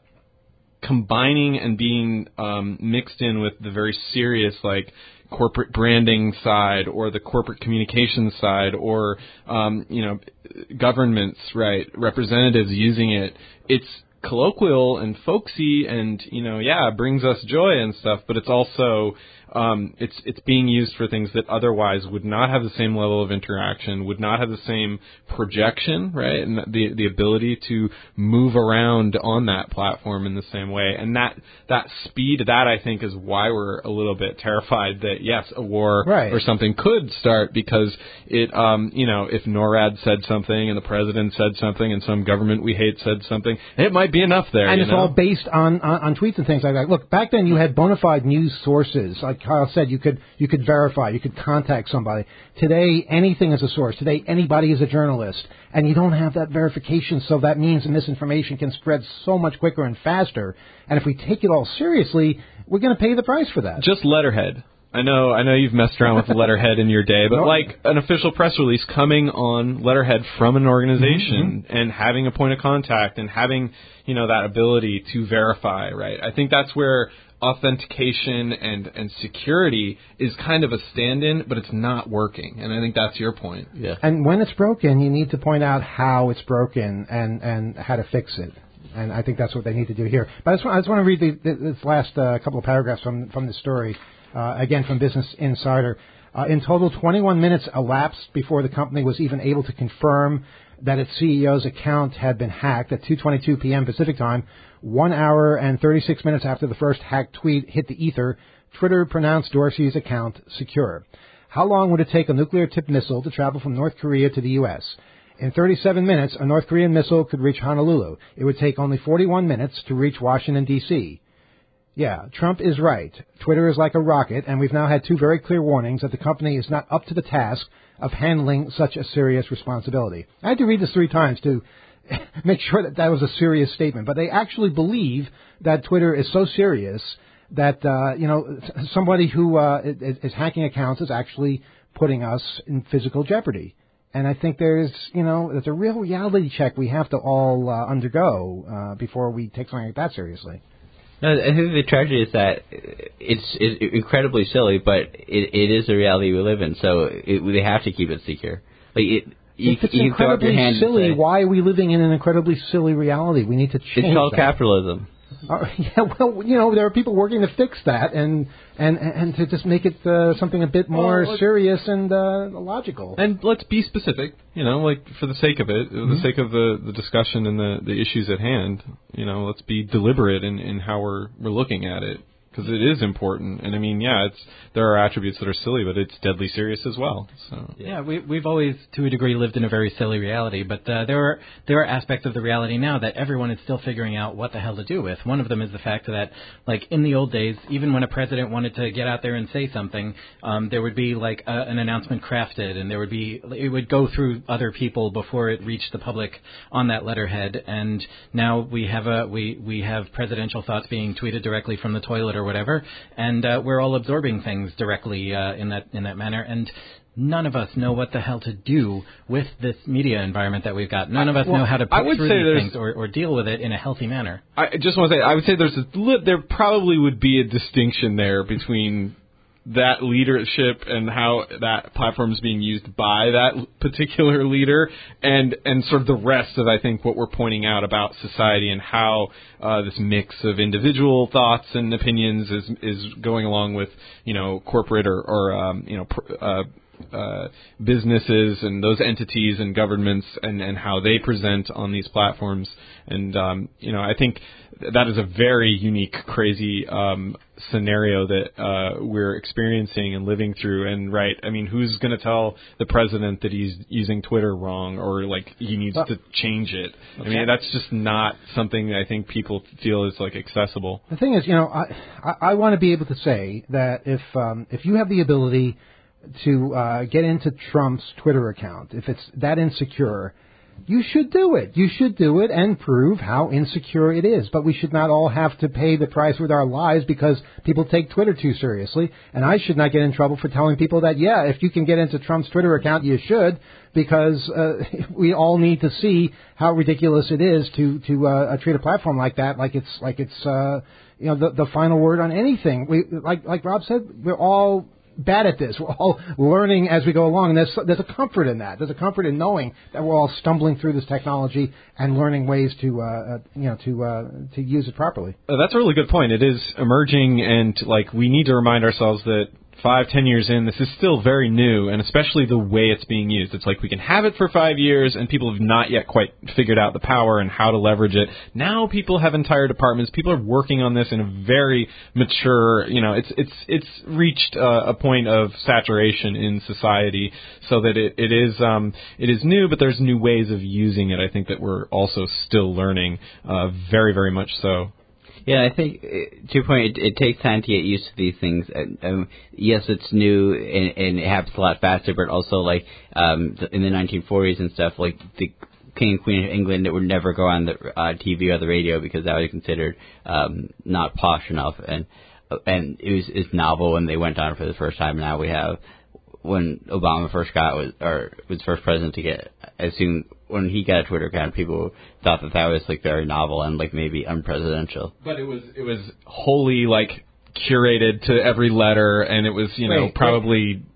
combining and being um, mixed in with the very serious, like, corporate branding side or the corporate communications side or, um, you know, governments, right, representatives using it. It's colloquial and folksy and, you know, yeah, it brings us joy and stuff, but it's also um, it's it's being used for things that otherwise would not have the same level of interaction, would not have the same projection, right, and the the ability to move around on that platform in the same way. And that that speed, that I think is why we're a little bit terrified that yes, a war right. or something could start, because it, um, you know, if NORAD said something and the president said something and some government we hate said something, it might be enough there. And you it's know? all based on, on on tweets and things like that. Look, back then you had bona fide news sources, like Kyle said. You could you could verify, you could contact somebody. Today, anything is a source. Today, anybody is a journalist, and you don't have that verification. So that means the misinformation can spread so much quicker and faster. And if we take it all seriously, we're going to pay the price for that. Just letterhead. I know I know you've messed around with letterhead in your day, but no. like an official press release coming on letterhead from an organization mm-hmm. and having a point of contact and having, you know, that ability to verify, right? I think that's where authentication and, and security is kind of a stand-in, but it's not working. And I think that's your point. Yeah. And when it's broken, you need to point out how it's broken and, and how to fix it. And I think that's what they need to do here. But I just want, I just want to read the, this last uh, couple of paragraphs from, from the story. Uh, again, from Business Insider. Uh, in total, twenty-one minutes elapsed before the company was even able to confirm that its C E O's account had been hacked at two twenty-two p.m. Pacific time. One hour and thirty-six minutes after the first hacked tweet hit the ether, Twitter pronounced Dorsey's account secure. How long would it take a nuclear-tipped missile to travel from North Korea to the U S? In thirty-seven minutes, a North Korean missile could reach Honolulu. It would take only forty-one minutes to reach Washington, D C Yeah, Trump is right. Twitter is like a rocket, and we've now had two very clear warnings that the company is not up to the task of handling such a serious responsibility. I had to read this three times to make sure that that was a serious statement. But they actually believe that Twitter is so serious that, uh, you know, somebody who uh, is, is hacking accounts is actually putting us in physical jeopardy. And I think there's, you know, there's a real reality check we have to all uh, undergo uh, before we take something like that seriously. No, I think the tragedy is that it's, it's incredibly silly, but it, it is the reality we live in. So it, they have to keep it secure. Like it, you, if it's you throw up your incredibly hand silly, and say, why are we living in an incredibly silly reality? We need to change. It's called that. capitalism. Uh, yeah, well, you know, there are people working to fix that and and and to just make it uh, something a bit more well, serious and uh, logical. And let's be specific, you know, like for the sake of it, for mm-hmm. the sake of the, the discussion and the, the issues at hand, you know, let's be deliberate in, in how we're we're looking at it. Because it is important, and I mean, yeah, it's there are attributes that are silly, but it's deadly serious as well. So yeah, we, we've always, to a degree, lived in a very silly reality. But uh, there are there are aspects of the reality now that everyone is still figuring out what the hell to do with. One of them is the fact that, like in the old days, even when a president wanted to get out there and say something, um, there would be like a, an announcement crafted, and there would be it would go through other people before it reached the public on that letterhead. And now we have a we we have presidential thoughts being tweeted directly from the toilet or whatever, and uh, we're all absorbing things directly uh, in that in that manner, and none of us know what the hell to do with this media environment that we've got. None of us well, know how to put through these things or, or deal with it in a healthy manner. I just want to say, I would say there's a, there probably would be a distinction there between that leadership and how that platform is being used by that particular leader, and and sort of the rest of, I think, what we're pointing out about society and how uh, this mix of individual thoughts and opinions is is going along with, you know, corporate or, or um, you know, pr- uh, uh, businesses and those entities and governments and, and how they present on these platforms. And, um, you know, I think that is a very unique, crazy um, scenario that uh, we're experiencing and living through. And, right, I mean, who's going to tell the president that he's using Twitter wrong or, like, he needs well, to change it? Okay. I mean, that's just not something that I think people feel is, like, accessible. The thing is, you know, I, I, I want to be able to say that if um, if you have the ability to uh, get into Trump's Twitter account, if it's that insecure, you should do it. You should do it and prove how insecure it is. But we should not all have to pay the price with our lives because people take Twitter too seriously. And I should not get in trouble for telling people that, yeah, if you can get into Trump's Twitter account, you should, because uh, we all need to see how ridiculous it is to to uh, treat a platform like that, like it's like it's uh, you know the, the final word on anything. We like like Rob said, we're all bad at this. We're all learning as we go along, and there's there's a comfort in that. There's a comfort in knowing that we're all stumbling through this technology and learning ways to uh, uh, you know to uh, to use it properly. Uh, that's a really good point. It is emerging, and like we need to remind ourselves that five, ten years in, this is still very new, and especially the way it's being used. It's like we can have it for five years, and people have not yet quite figured out the power and how to leverage it. Now people have entire departments. People are working on this in a very mature, you know, it's it's it's reached uh, a point of saturation in society, so that it, it is um, it is new, but there's new ways of using it. I think that we're also still learning, uh, very, very much so. Yeah, I think, uh, to your point, it, it takes time to get used to these things. And, um, yes, it's new, and, and it happens a lot faster, but also, like, um, in the nineteen forties and stuff, like, the King and Queen of England, it would never go on the uh, T V or the radio because that was considered um, not posh enough. And and it was it's novel when they went on for the first time. Now we have, when Obama first got, was, or was first president to get, I assume, when he got a Twitter account, people thought that that was like very novel and like maybe unpresidential. But it was it was wholly like curated to every letter, and it was you know Wait, probably. Wait.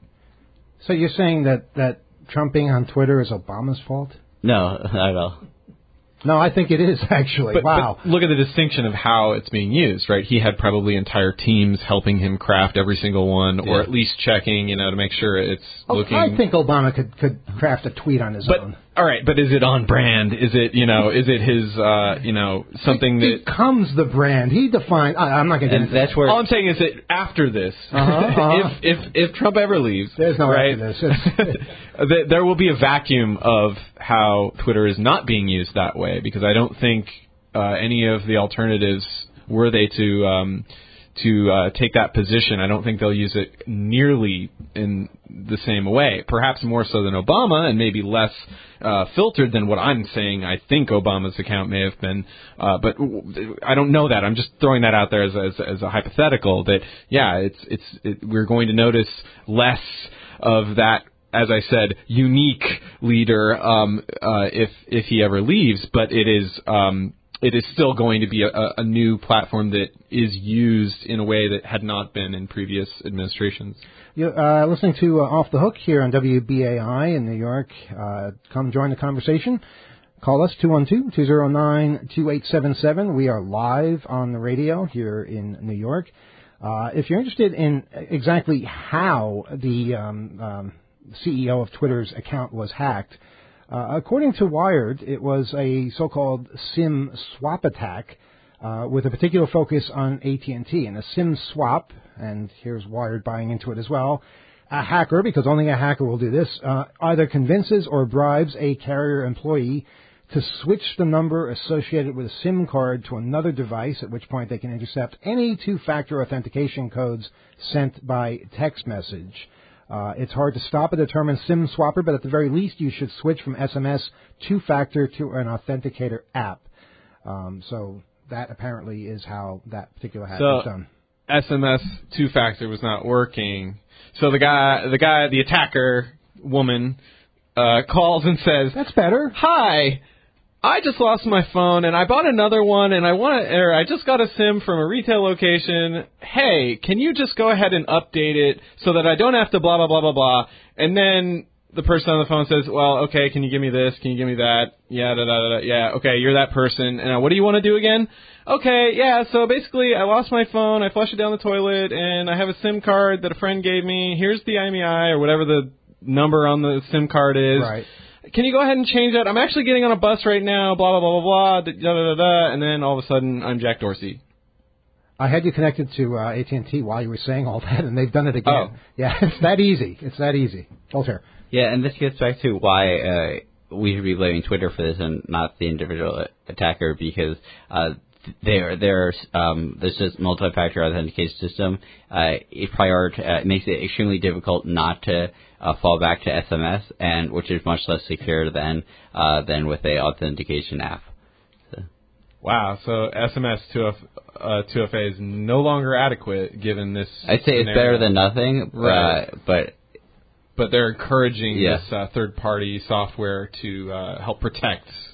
So you're saying that that Trump being on Twitter is Obama's fault? No, not at all. No, I think it is, actually. But, wow. But look at the distinction of how it's being used, right? He had probably entire teams helping him craft every single one, Yeah. or at least checking, you know, to make sure it's Oh, looking. I think Obama could, could craft a tweet on his But own. all right, but is it on brand? Is it you know? Is it his uh, you know something It that? becomes the brand. He defined. I, I'm not going to get And into that's that. where All I'm saying is that after this, Uh-huh, uh-huh. if if if Trump ever leaves, There's no right, after this. It's- th- there will be a vacuum of how Twitter is not being used that way, because I don't think uh, any of the alternatives, were they to um, to uh, take that position, I don't think they'll use it nearly in the same way. Perhaps more so than Obama, and maybe less uh, filtered than what I'm saying I think Obama's account may have been. Uh, but I don't know that. I'm just throwing that out there as, as, as a hypothetical that, yeah, it's it's it, we're going to notice less of that, as I said, unique leader um, uh, if if he ever leaves. But it is um, it is still going to be a, a new platform that is used in a way that had not been in previous administrations. You're uh, listening to uh, Off the Hook here on W B A I in New York. Uh, come join the conversation. Call us, two one two, two zero nine, two eight seven seven. We are live on the radio here in New York. Uh, if you're interested in exactly how the um, um, C E O of Twitter's account was hacked, uh, according to Wired, it was a so-called SIM swap attack uh, with a particular focus on A T and T. And a SIM swap, and here's Wired buying into it as well, a hacker, because only a hacker will do this, uh, either convinces or bribes a carrier employee to switch the number associated with a SIM card to another device, at which point they can intercept any two-factor authentication codes sent by text message. Uh, it's hard to stop a determined SIM swapper, but at the very least you should switch from S M S two-factor to an authenticator app. Um, so that apparently is how that particular hack So, was done. S M S two-factor was not working. So the guy, the guy, the attacker woman, uh, calls and says, That's better. "Hi, I just lost my phone and I bought another one and I want to, or I just got a SIM from a retail location. Hey, can you just go ahead and update it so that I don't have to blah, blah, blah, blah, blah." And then the person on the phone says, "Well, okay, can you give me this? Can you give me that? Yeah, da, da, da, da. Yeah, okay, you're that person. And uh, what do you want to do again?" "Okay, yeah, so basically I lost my phone, I flushed it down the toilet, and I have a SIM card that a friend gave me. Here's the I M E I or whatever the number on the SIM card is. Right. Can you go ahead and change that? I'm actually getting on a bus right now, blah, blah, blah, blah, blah, da, da, da, da." And then all of a sudden, I'm Jack Dorsey. I had you connected to uh, A T and T while you were saying all that, and they've done it again. Oh. Yeah, it's that easy. It's that easy. Voltaire. Yeah, and this gets back to why uh, we should be blaming Twitter for this and not the individual attacker, because uh, there, there's um, there's this multi-factor authentication system. Uh, it prior uh, it makes it extremely difficult not to uh, fall back to S M S, and which is much less secure than uh, than with a authentication app. So. Wow, so S M S two F A is no longer adequate given this I'd say it's scenario. better than nothing, Right. uh, but But they're encouraging Yeah. this uh, third-party software to uh, help protect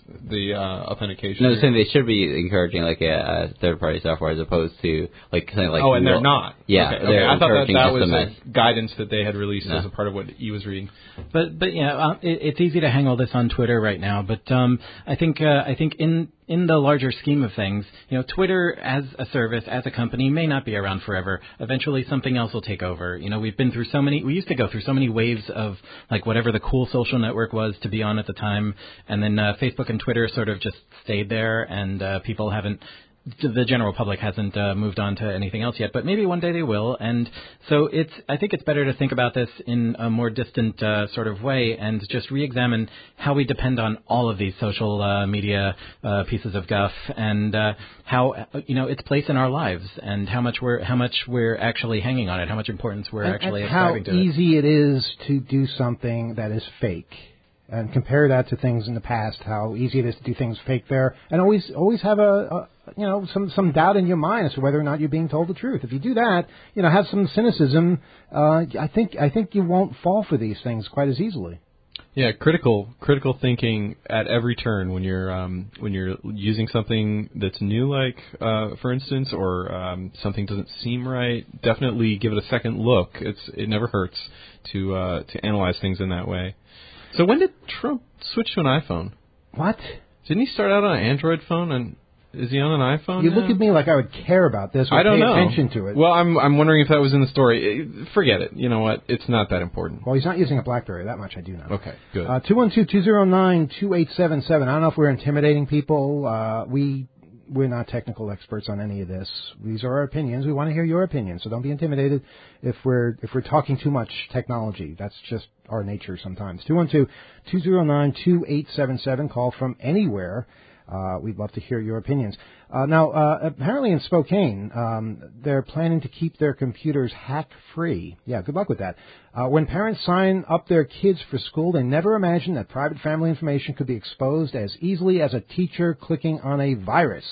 the uh, authentication. No, saying they should be encouraging like a, a third-party software as opposed to like something like. Oh, and Google. they're not. Yeah, okay, they're okay. I thought that encouraging that was S M S. a guidance that they had released No. as a part of what he was reading. But but yeah, uh, it, it's easy to hang all this on Twitter right now. But um, I think uh, I think in in the larger scheme of things, you know, Twitter as a service, as a company, may not be around forever. Eventually, something else will take over. You know, we've been through so many. We used to go through so many waves of like whatever the cool social network was to be on at the time, and then uh, Facebook and Twitter sort of just stayed there, and uh, people haven't. The general public hasn't uh, moved on to anything else yet, but maybe one day they will. And so it's, I think it's better to think about this in a more distant uh, sort of way and just re-examine how we depend on all of these social uh, media uh, pieces of guff and uh, how, uh, you know, its place in our lives and how much we're how much we're actually hanging on it, how much importance we're and, actually and how ascribing to it. easy it is to do something that is fake. And compare that to things in the past, how easy it is to do things fake there, and always always have a, a you know some some doubt in your mind as to whether or not you're being told the truth. If you do that, you know, have some cynicism. Uh, I think I think you won't fall for these things quite as easily. Yeah, critical critical thinking at every turn when you're um, when you're using something that's new, like uh, for instance, or um, something doesn't seem right. Definitely give it a second look. It's it never hurts to uh, to analyze things in that way. So when did Trump switch to an iPhone? What? Didn't he start out on an Android phone, and is he on an iPhone You now? look at me like I would care about this or I don't pay know. attention to it. Well, I'm I'm wondering if that was in the story. Forget it. You know what? It's not that important. Well, he's not using a BlackBerry. That much I do know. Okay, good. Uh, two one two, two zero nine, two eight seven seven. I don't know if we're intimidating people. Uh, we, we're not technical experts on any of this. These are our opinions. We want to hear your opinions, so don't be intimidated if we're if we're talking too much technology. That's just our nature sometimes. two one two, two zero nine, two eight seven seven. Call from anywhere. Uh, we'd love to hear your opinions. Uh, now, uh, apparently in Spokane, um, they're planning to keep their computers hack-free. Yeah, good luck with that. Uh, when parents sign up their kids for school, they never imagine that private family information could be exposed as easily as a teacher clicking on a virus.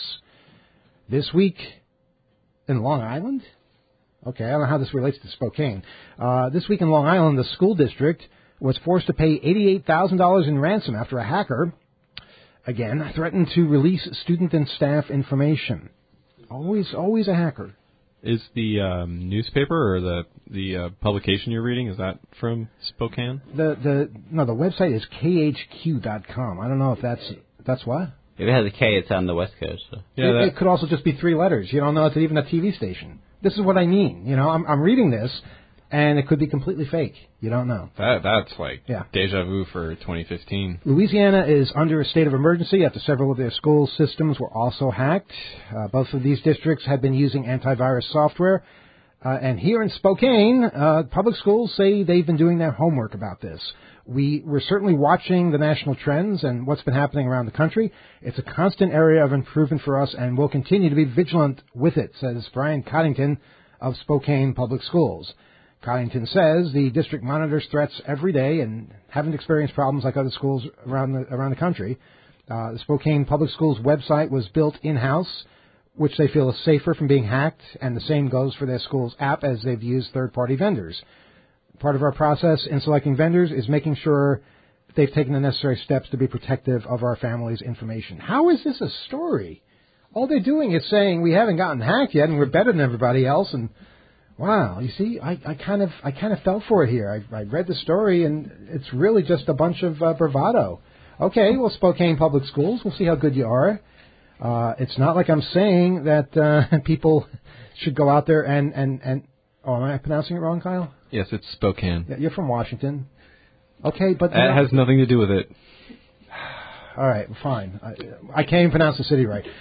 This week in Long Island? Okay, I don't know how this relates to Spokane. Uh, this week in Long Island, the school district was forced to pay eighty-eight thousand dollars in ransom after a hacker, again, threatened to release student and staff information. Always, always a hacker. Is the um, newspaper or the the uh, publication you're reading, is that from Spokane? The the no, the website is K H Q dot com. I don't know if that's that's what. If it has a K, it's on the West Coast. So. Yeah, it, that, it could also just be three letters. You don't know it's even a T V station. This is what I mean. You know, I'm, I'm reading this, and it could be completely fake. You don't know. that that's like Yeah. deja vu for twenty fifteen. Louisiana is under a state of emergency after several of their school systems were also hacked. Uh, both of these districts have been using antivirus software. Uh, and here in Spokane, uh, public schools say they've been doing their homework about this. We, we're certainly watching the national trends and what's been happening around the country. It's a constant area of improvement for us, and we'll continue to be vigilant with it, says Brian Coddington of Spokane Public Schools. Coddington says the district monitors threats every day and haven't experienced problems like other schools around the, around the country. Uh, the Spokane Public Schools website was built in-house, which they feel is safer from being hacked, and the same goes for their school's app as they've used third-party vendors. Part of our process in selecting vendors is making sure they've taken the necessary steps to be protective of our family's information. How is this a story? All they're doing is saying we haven't gotten hacked yet and we're better than everybody else, and wow, you see, I, I kind of I kind of fell for it here. I, I read the story, and it's really just a bunch of uh, bravado. Okay, well, Spokane Public Schools, we'll see how good you are. Uh, it's not like I'm saying that uh, people should go out there and, and, and... Oh, am I pronouncing it wrong, Kyle? Yes, it's Spokane. Yeah, you're from Washington. Okay, but... That has nothing to do with it. All right, fine. I, I can't even pronounce the city right.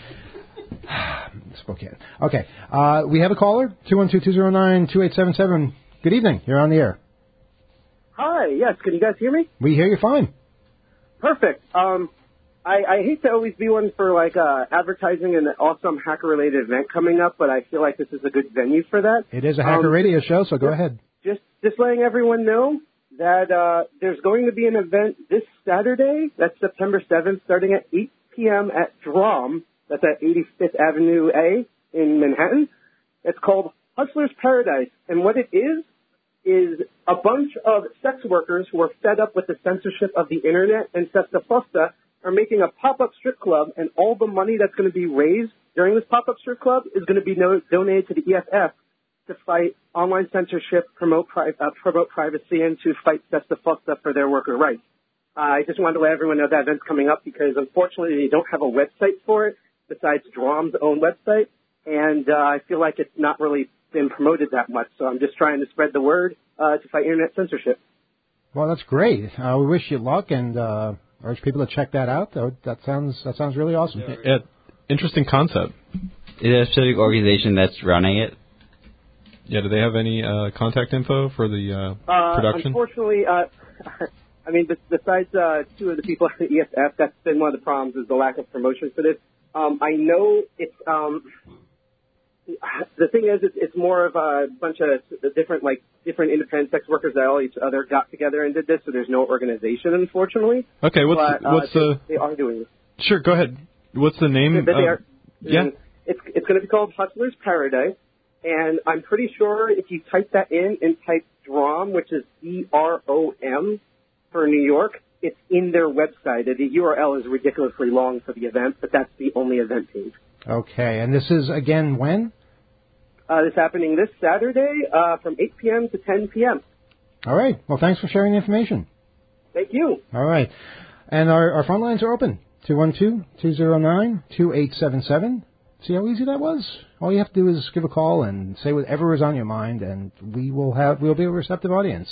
Spokane. Okay, uh, we have a caller, two one two, two zero nine, two eight seven seven. Good evening. You're on the air. Hi, yes, can you guys hear me? We hear you fine. Perfect. Um, I, I hate to always be one for, like, uh, advertising an awesome hacker-related event coming up, but I feel like this is a good venue for that. It is a hacker um, radio show, so go ahead. Just just letting everyone know that uh, there's going to be an event this Saturday, that's September seventh, starting at eight p.m. at Drum. That's at eighty-fifth Avenue A in Manhattan. It's called Hustler's Paradise, and what it is is a bunch of sex workers who are fed up with the censorship of the Internet and Sesta Fosta are making a pop-up strip club, and all the money that's going to be raised during this pop-up strip club is going to be no- donated to the E F F to fight online censorship, promote, pri- uh, promote privacy, and to fight That's the Fucked Up for their worker rights. Uh, I just wanted to let everyone know that event's coming up because, unfortunately, they don't have a website for it besides DROM's own website, and uh, I feel like it's not really been promoted that much. So I'm just trying to spread the word uh, to fight internet censorship. Well, that's great. Uh, we wish you luck and uh, urge people to check that out. That, that sounds that sounds really awesome. Yeah, yeah, interesting concept. Is there a specific organization that's running it? Yeah, do they have any uh, contact info for the uh, uh, production? Unfortunately, uh, I mean, besides uh, two of the people at the E F F, that's been one of the problems is the lack of promotion for this. Um, I know it's um, the thing is it's, it's more of a bunch of different like different independent sex workers that all each other got together and did this. So there's no organization, unfortunately. Okay, what's but, uh, what's they, the? They are doing this. Sure, go ahead. What's the name? But they of, are, yeah. It's it's going to be called Hustler's Paradise, and I'm pretty sure if you type that in and type DROM, which is D R O M for New York, it's in their website. The U R L is ridiculously long for the event, but that's the only event page. Okay, and this is, again, when? Uh, this is happening this Saturday uh, from eight p.m. to ten p.m. All right. Well, thanks for sharing the information. Thank you. All right. And our, our phone lines are open. two one two, two zero nine, two eight seven seven. See how easy that was? All you have to do is give a call and say whatever is on your mind, and we will have we'll be a receptive audience.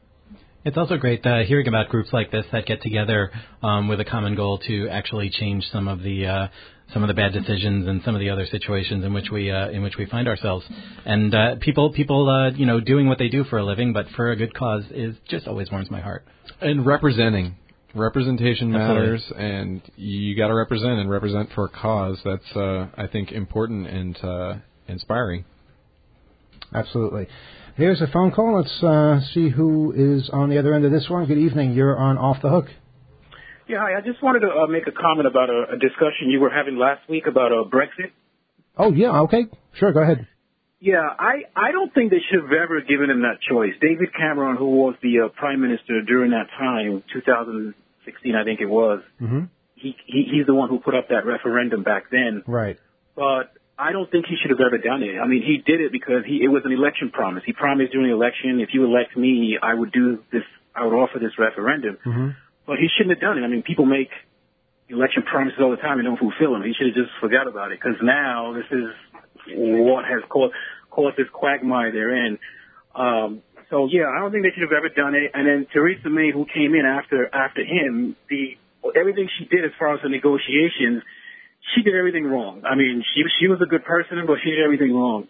It's also great uh, hearing about groups like this that get together um, with a common goal to actually change some of the uh, some of the bad decisions and some of the other situations in which we uh, in which we find ourselves. And uh, people people uh, you know doing what they do for a living, but for a good cause, is just always warms my heart. And representing. Representation matters, Absolutely. and you got to represent and represent for a cause. That's, uh, I think, important and uh, inspiring. Absolutely. Here's a phone call. Let's uh, see who is on the other end of this one. Good evening. You're on Off the Hook. Yeah, hi. I just wanted to uh, make a comment about a, a discussion you were having last week about uh, Brexit. Oh, yeah. Okay. Sure. Go ahead. Yeah, I, I don't think they should have ever given him that choice. David Cameron, who was the uh, prime minister during that time, two thousand sixteen, I think it was, Mm-hmm. he, he he's the one who put up that referendum back then. Right. But I don't think he should have ever done it. I mean, he did it because he it was an election promise. He promised during the election, if you elect me, I would do this, I would offer this referendum. Mm-hmm. But he shouldn't have done it. I mean, people make election promises all the time and don't fulfill them. He should have just forgot about it, because now this is what has caused, caused this quagmire they're in. Um, so, yeah, I don't think they should have ever done it. And then Theresa May, who came in after after him, the everything she did as far as the negotiations, she did everything wrong. I mean, she she was a good person, but she did everything wrong.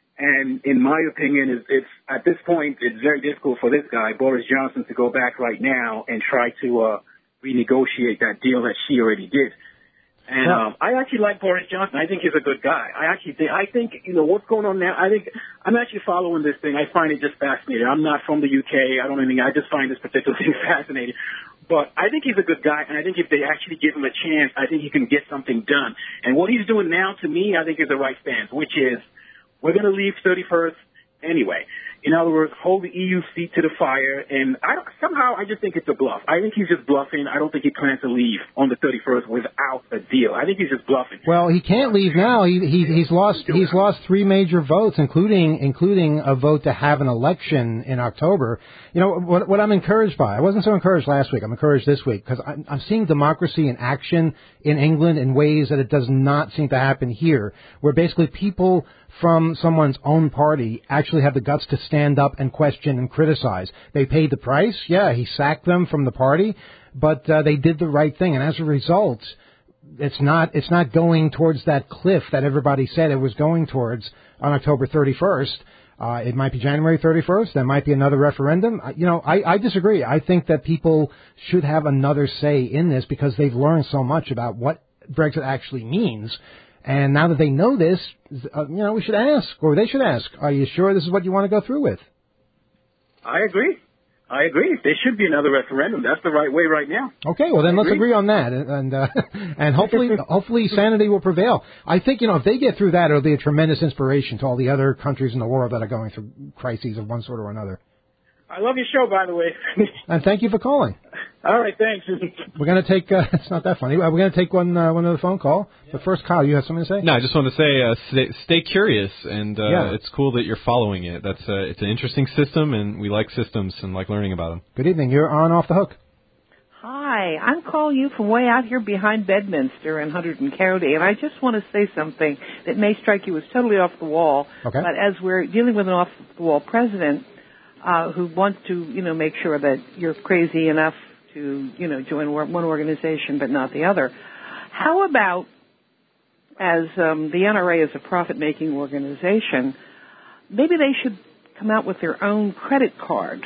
And in my opinion, it's, it's at this point, it's very difficult for this guy, Boris Johnson, to go back right now and try to uh, renegotiate that deal that she already did. And um, I actually like Boris Johnson. I think he's a good guy. I actually think, I think, you know, what's going on now, I think, I'm actually following this thing. I find it just fascinating. I'm not from the U K. I don't know anything. I just find this particular thing fascinating. But I think he's a good guy, and I think if they actually give him a chance, I think he can get something done. And what he's doing now, to me, I think is the right stance, which is we're going to leave thirty-first anyway. In other words, hold the E U feet to the fire, and I don't, somehow I just think it's a bluff. I think he's just bluffing. I don't think he plans to leave on the thirty-first without a deal. I think he's just bluffing. Well, he can't leave now. He, he he's lost he's lost three major votes, including including a vote to have an election in October. You know what? What I'm encouraged by. I wasn't so encouraged last week. I'm encouraged this week because I'm, I'm seeing democracy in action in England in ways that it does not seem to happen here, where basically people from someone's own party actually have the guts to stand up and question and criticize. They paid the price. Yeah, he sacked them from the party, but uh, they did the right thing. And as a result, it's not it's not going towards that cliff that everybody said it was going towards on October thirty-first. Uh, it might be January thirty-first. There might be another referendum. You know, I, I disagree. I think that people should have another say in this because they've learned so much about what Brexit actually means. And now that they know this, uh, you know, we should ask, or they should ask, are you sure this is what you want to go through with? I agree. I agree. There should be another referendum. That's the right way right now. Okay, well then I let's agree. agree on that, and and, uh, and hopefully, hopefully sanity will prevail. I think you know if they get through that, it'll be a tremendous inspiration to all the other countries in the world that are going through crises of one sort or another. I love your show, by the way. And thank you for calling. All right, thanks. We're going to take, uh, it's not that funny, we're going to take one uh, one other phone call. But first, Kyle, you have something to say? No, I just want to say uh, stay, stay curious, and uh, Yeah. it's cool that you're following it. That's uh, It's an interesting system, and we like systems and like learning about them. Good evening. You're on Off the Hook. Hi, I'm calling you from way out here behind Bedminster in Hunterdon County, and I just want to say something that may strike you as totally off the wall. Okay. But as we're dealing with an off-the-wall president uh, who wants to, you know, make sure that you're crazy enough to, you know, join one organization but not the other, how about, as um, the N R A is a profit-making organization, maybe they should come out with their own credit card.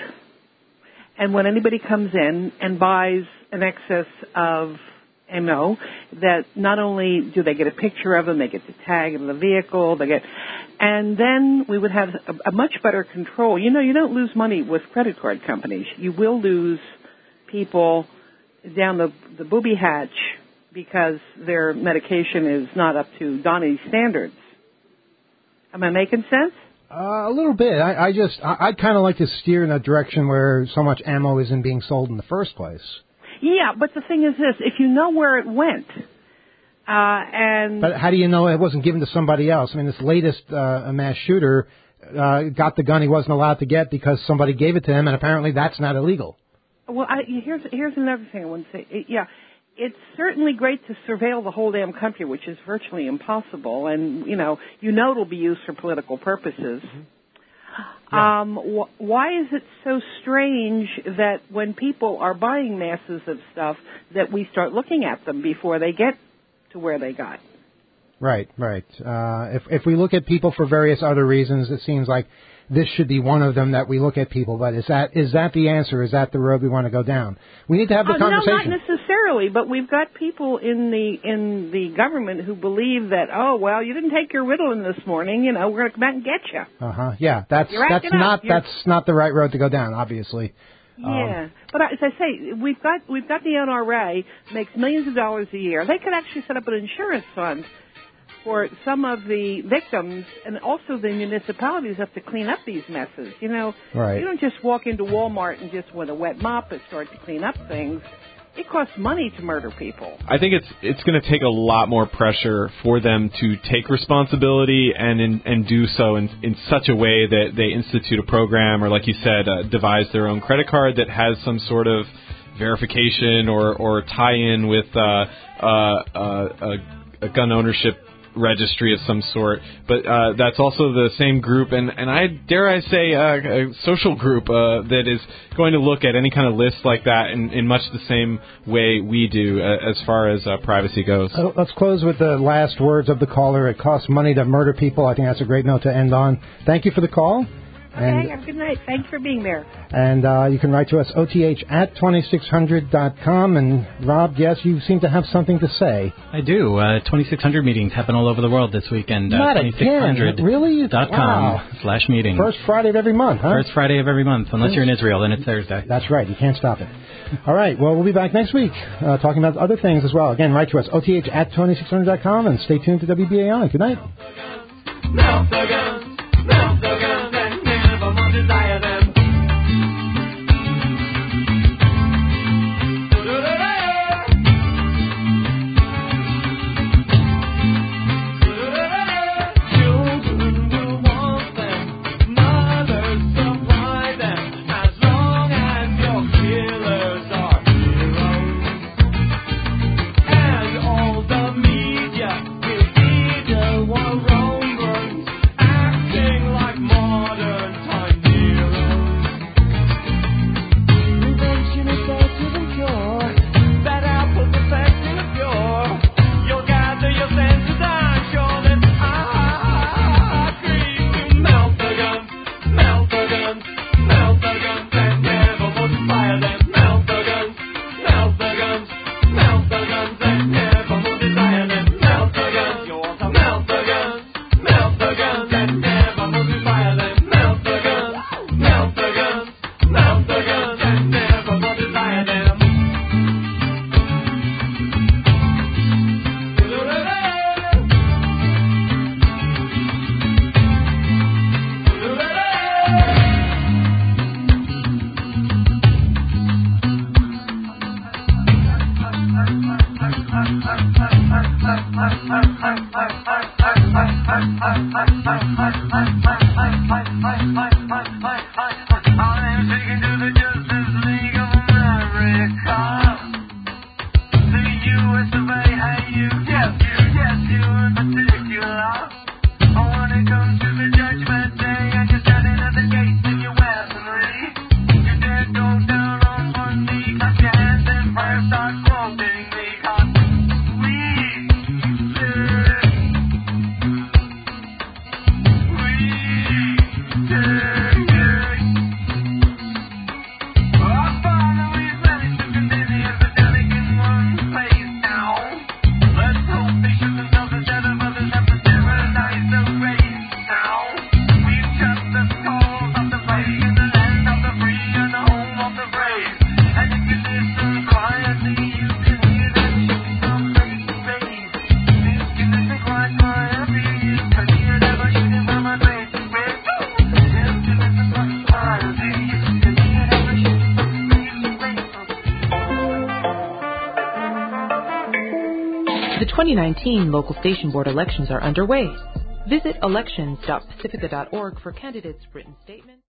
And when anybody comes in and buys an excess of M O, that not only do they get a picture of them, they get the tag of the vehicle, they get, and then we would have a, a much better control. You know, you don't lose money with credit card companies. You will lose people down the, the booby hatch because their medication is not up to Donnie's standards. Am I making sense? Uh, a little bit. I, I just, I, I'd kind of like to steer in a direction where so much ammo isn't being sold in the first place. Yeah, but the thing is this, if you know where it went, uh, and... But how do you know it wasn't given to somebody else? I mean, this latest uh, mass shooter uh, got the gun he wasn't allowed to get because somebody gave it to him, and apparently that's not illegal. Well, I, here's, here's another thing I want to say. It, yeah, it's certainly great to surveil the whole damn country, which is virtually impossible, and, you know, you know it'll be used for political purposes. Mm-hmm. Yeah. Um, wh- why is it so strange that when people are buying masses of stuff that we start looking at them before they get to where they got? Right, right. Uh, if if we look at people for various other reasons, it seems like this should be one of them that we look at people. But is that is that the answer? Is that the road we want to go down? We need to have the uh, conversation. No, not necessarily. But we've got people in the in the government who believe that, oh well, you didn't take your Ritalin this morning. You know, we're going to come out and get you. Uh huh. Yeah, that's You're that's acting not up. You're- that's not the right road to go down. Obviously. Yeah, Um, but as I say, we've got we've got the N R A makes millions of dollars a year. They could actually set up an insurance fund for some of the victims, and also the municipalities have to clean up these messes. You know, Right. you don't just walk into Walmart and just with a wet mop and start to clean up things. It costs money to murder people. I think it's it's going to take a lot more pressure for them to take responsibility and in, and do so in, in such a way that they institute a program or, like you said, uh, devise their own credit card that has some sort of verification or, or tie-in with uh, uh, uh, a, a gun ownership registry of some sort, but uh, that's also the same group, and, and I dare I say uh, a social group uh, that is going to look at any kind of list like that in, in much the same way we do uh, as far as uh, privacy goes. Uh, let's close with the last words of the caller. It costs money to murder people. I think that's a great note to end on. Thank you for the call. Okay, And, have a good night. Thanks for being there. and uh, you can write to us, O T H at twenty-six hundred dot com. And, Rob, yes, you seem to have something to say. I do. Uh, twenty-six hundred meetings happen all over the world this weekend. Uh, Not again. twenty-six hundred Really? dot com Wow. slash meetings. First Friday of every month, huh? First Friday of every month, unless you're in Israel, then it's Thursday. That's right. You can't stop it. All right. Well, we'll be back next week uh, talking about other things as well. Again, write to us, O T H at twenty-six hundred dot com, and stay tuned to W B A I. Good night. Melt the guns, melt the guns, and never more desire them. Children will want them, mothers supply them, as long as your killers are heroes. And all the media will be the war rumblings, The twenty nineteen local station board elections are underway. Visit elections dot pacifica dot org for candidates' written statements.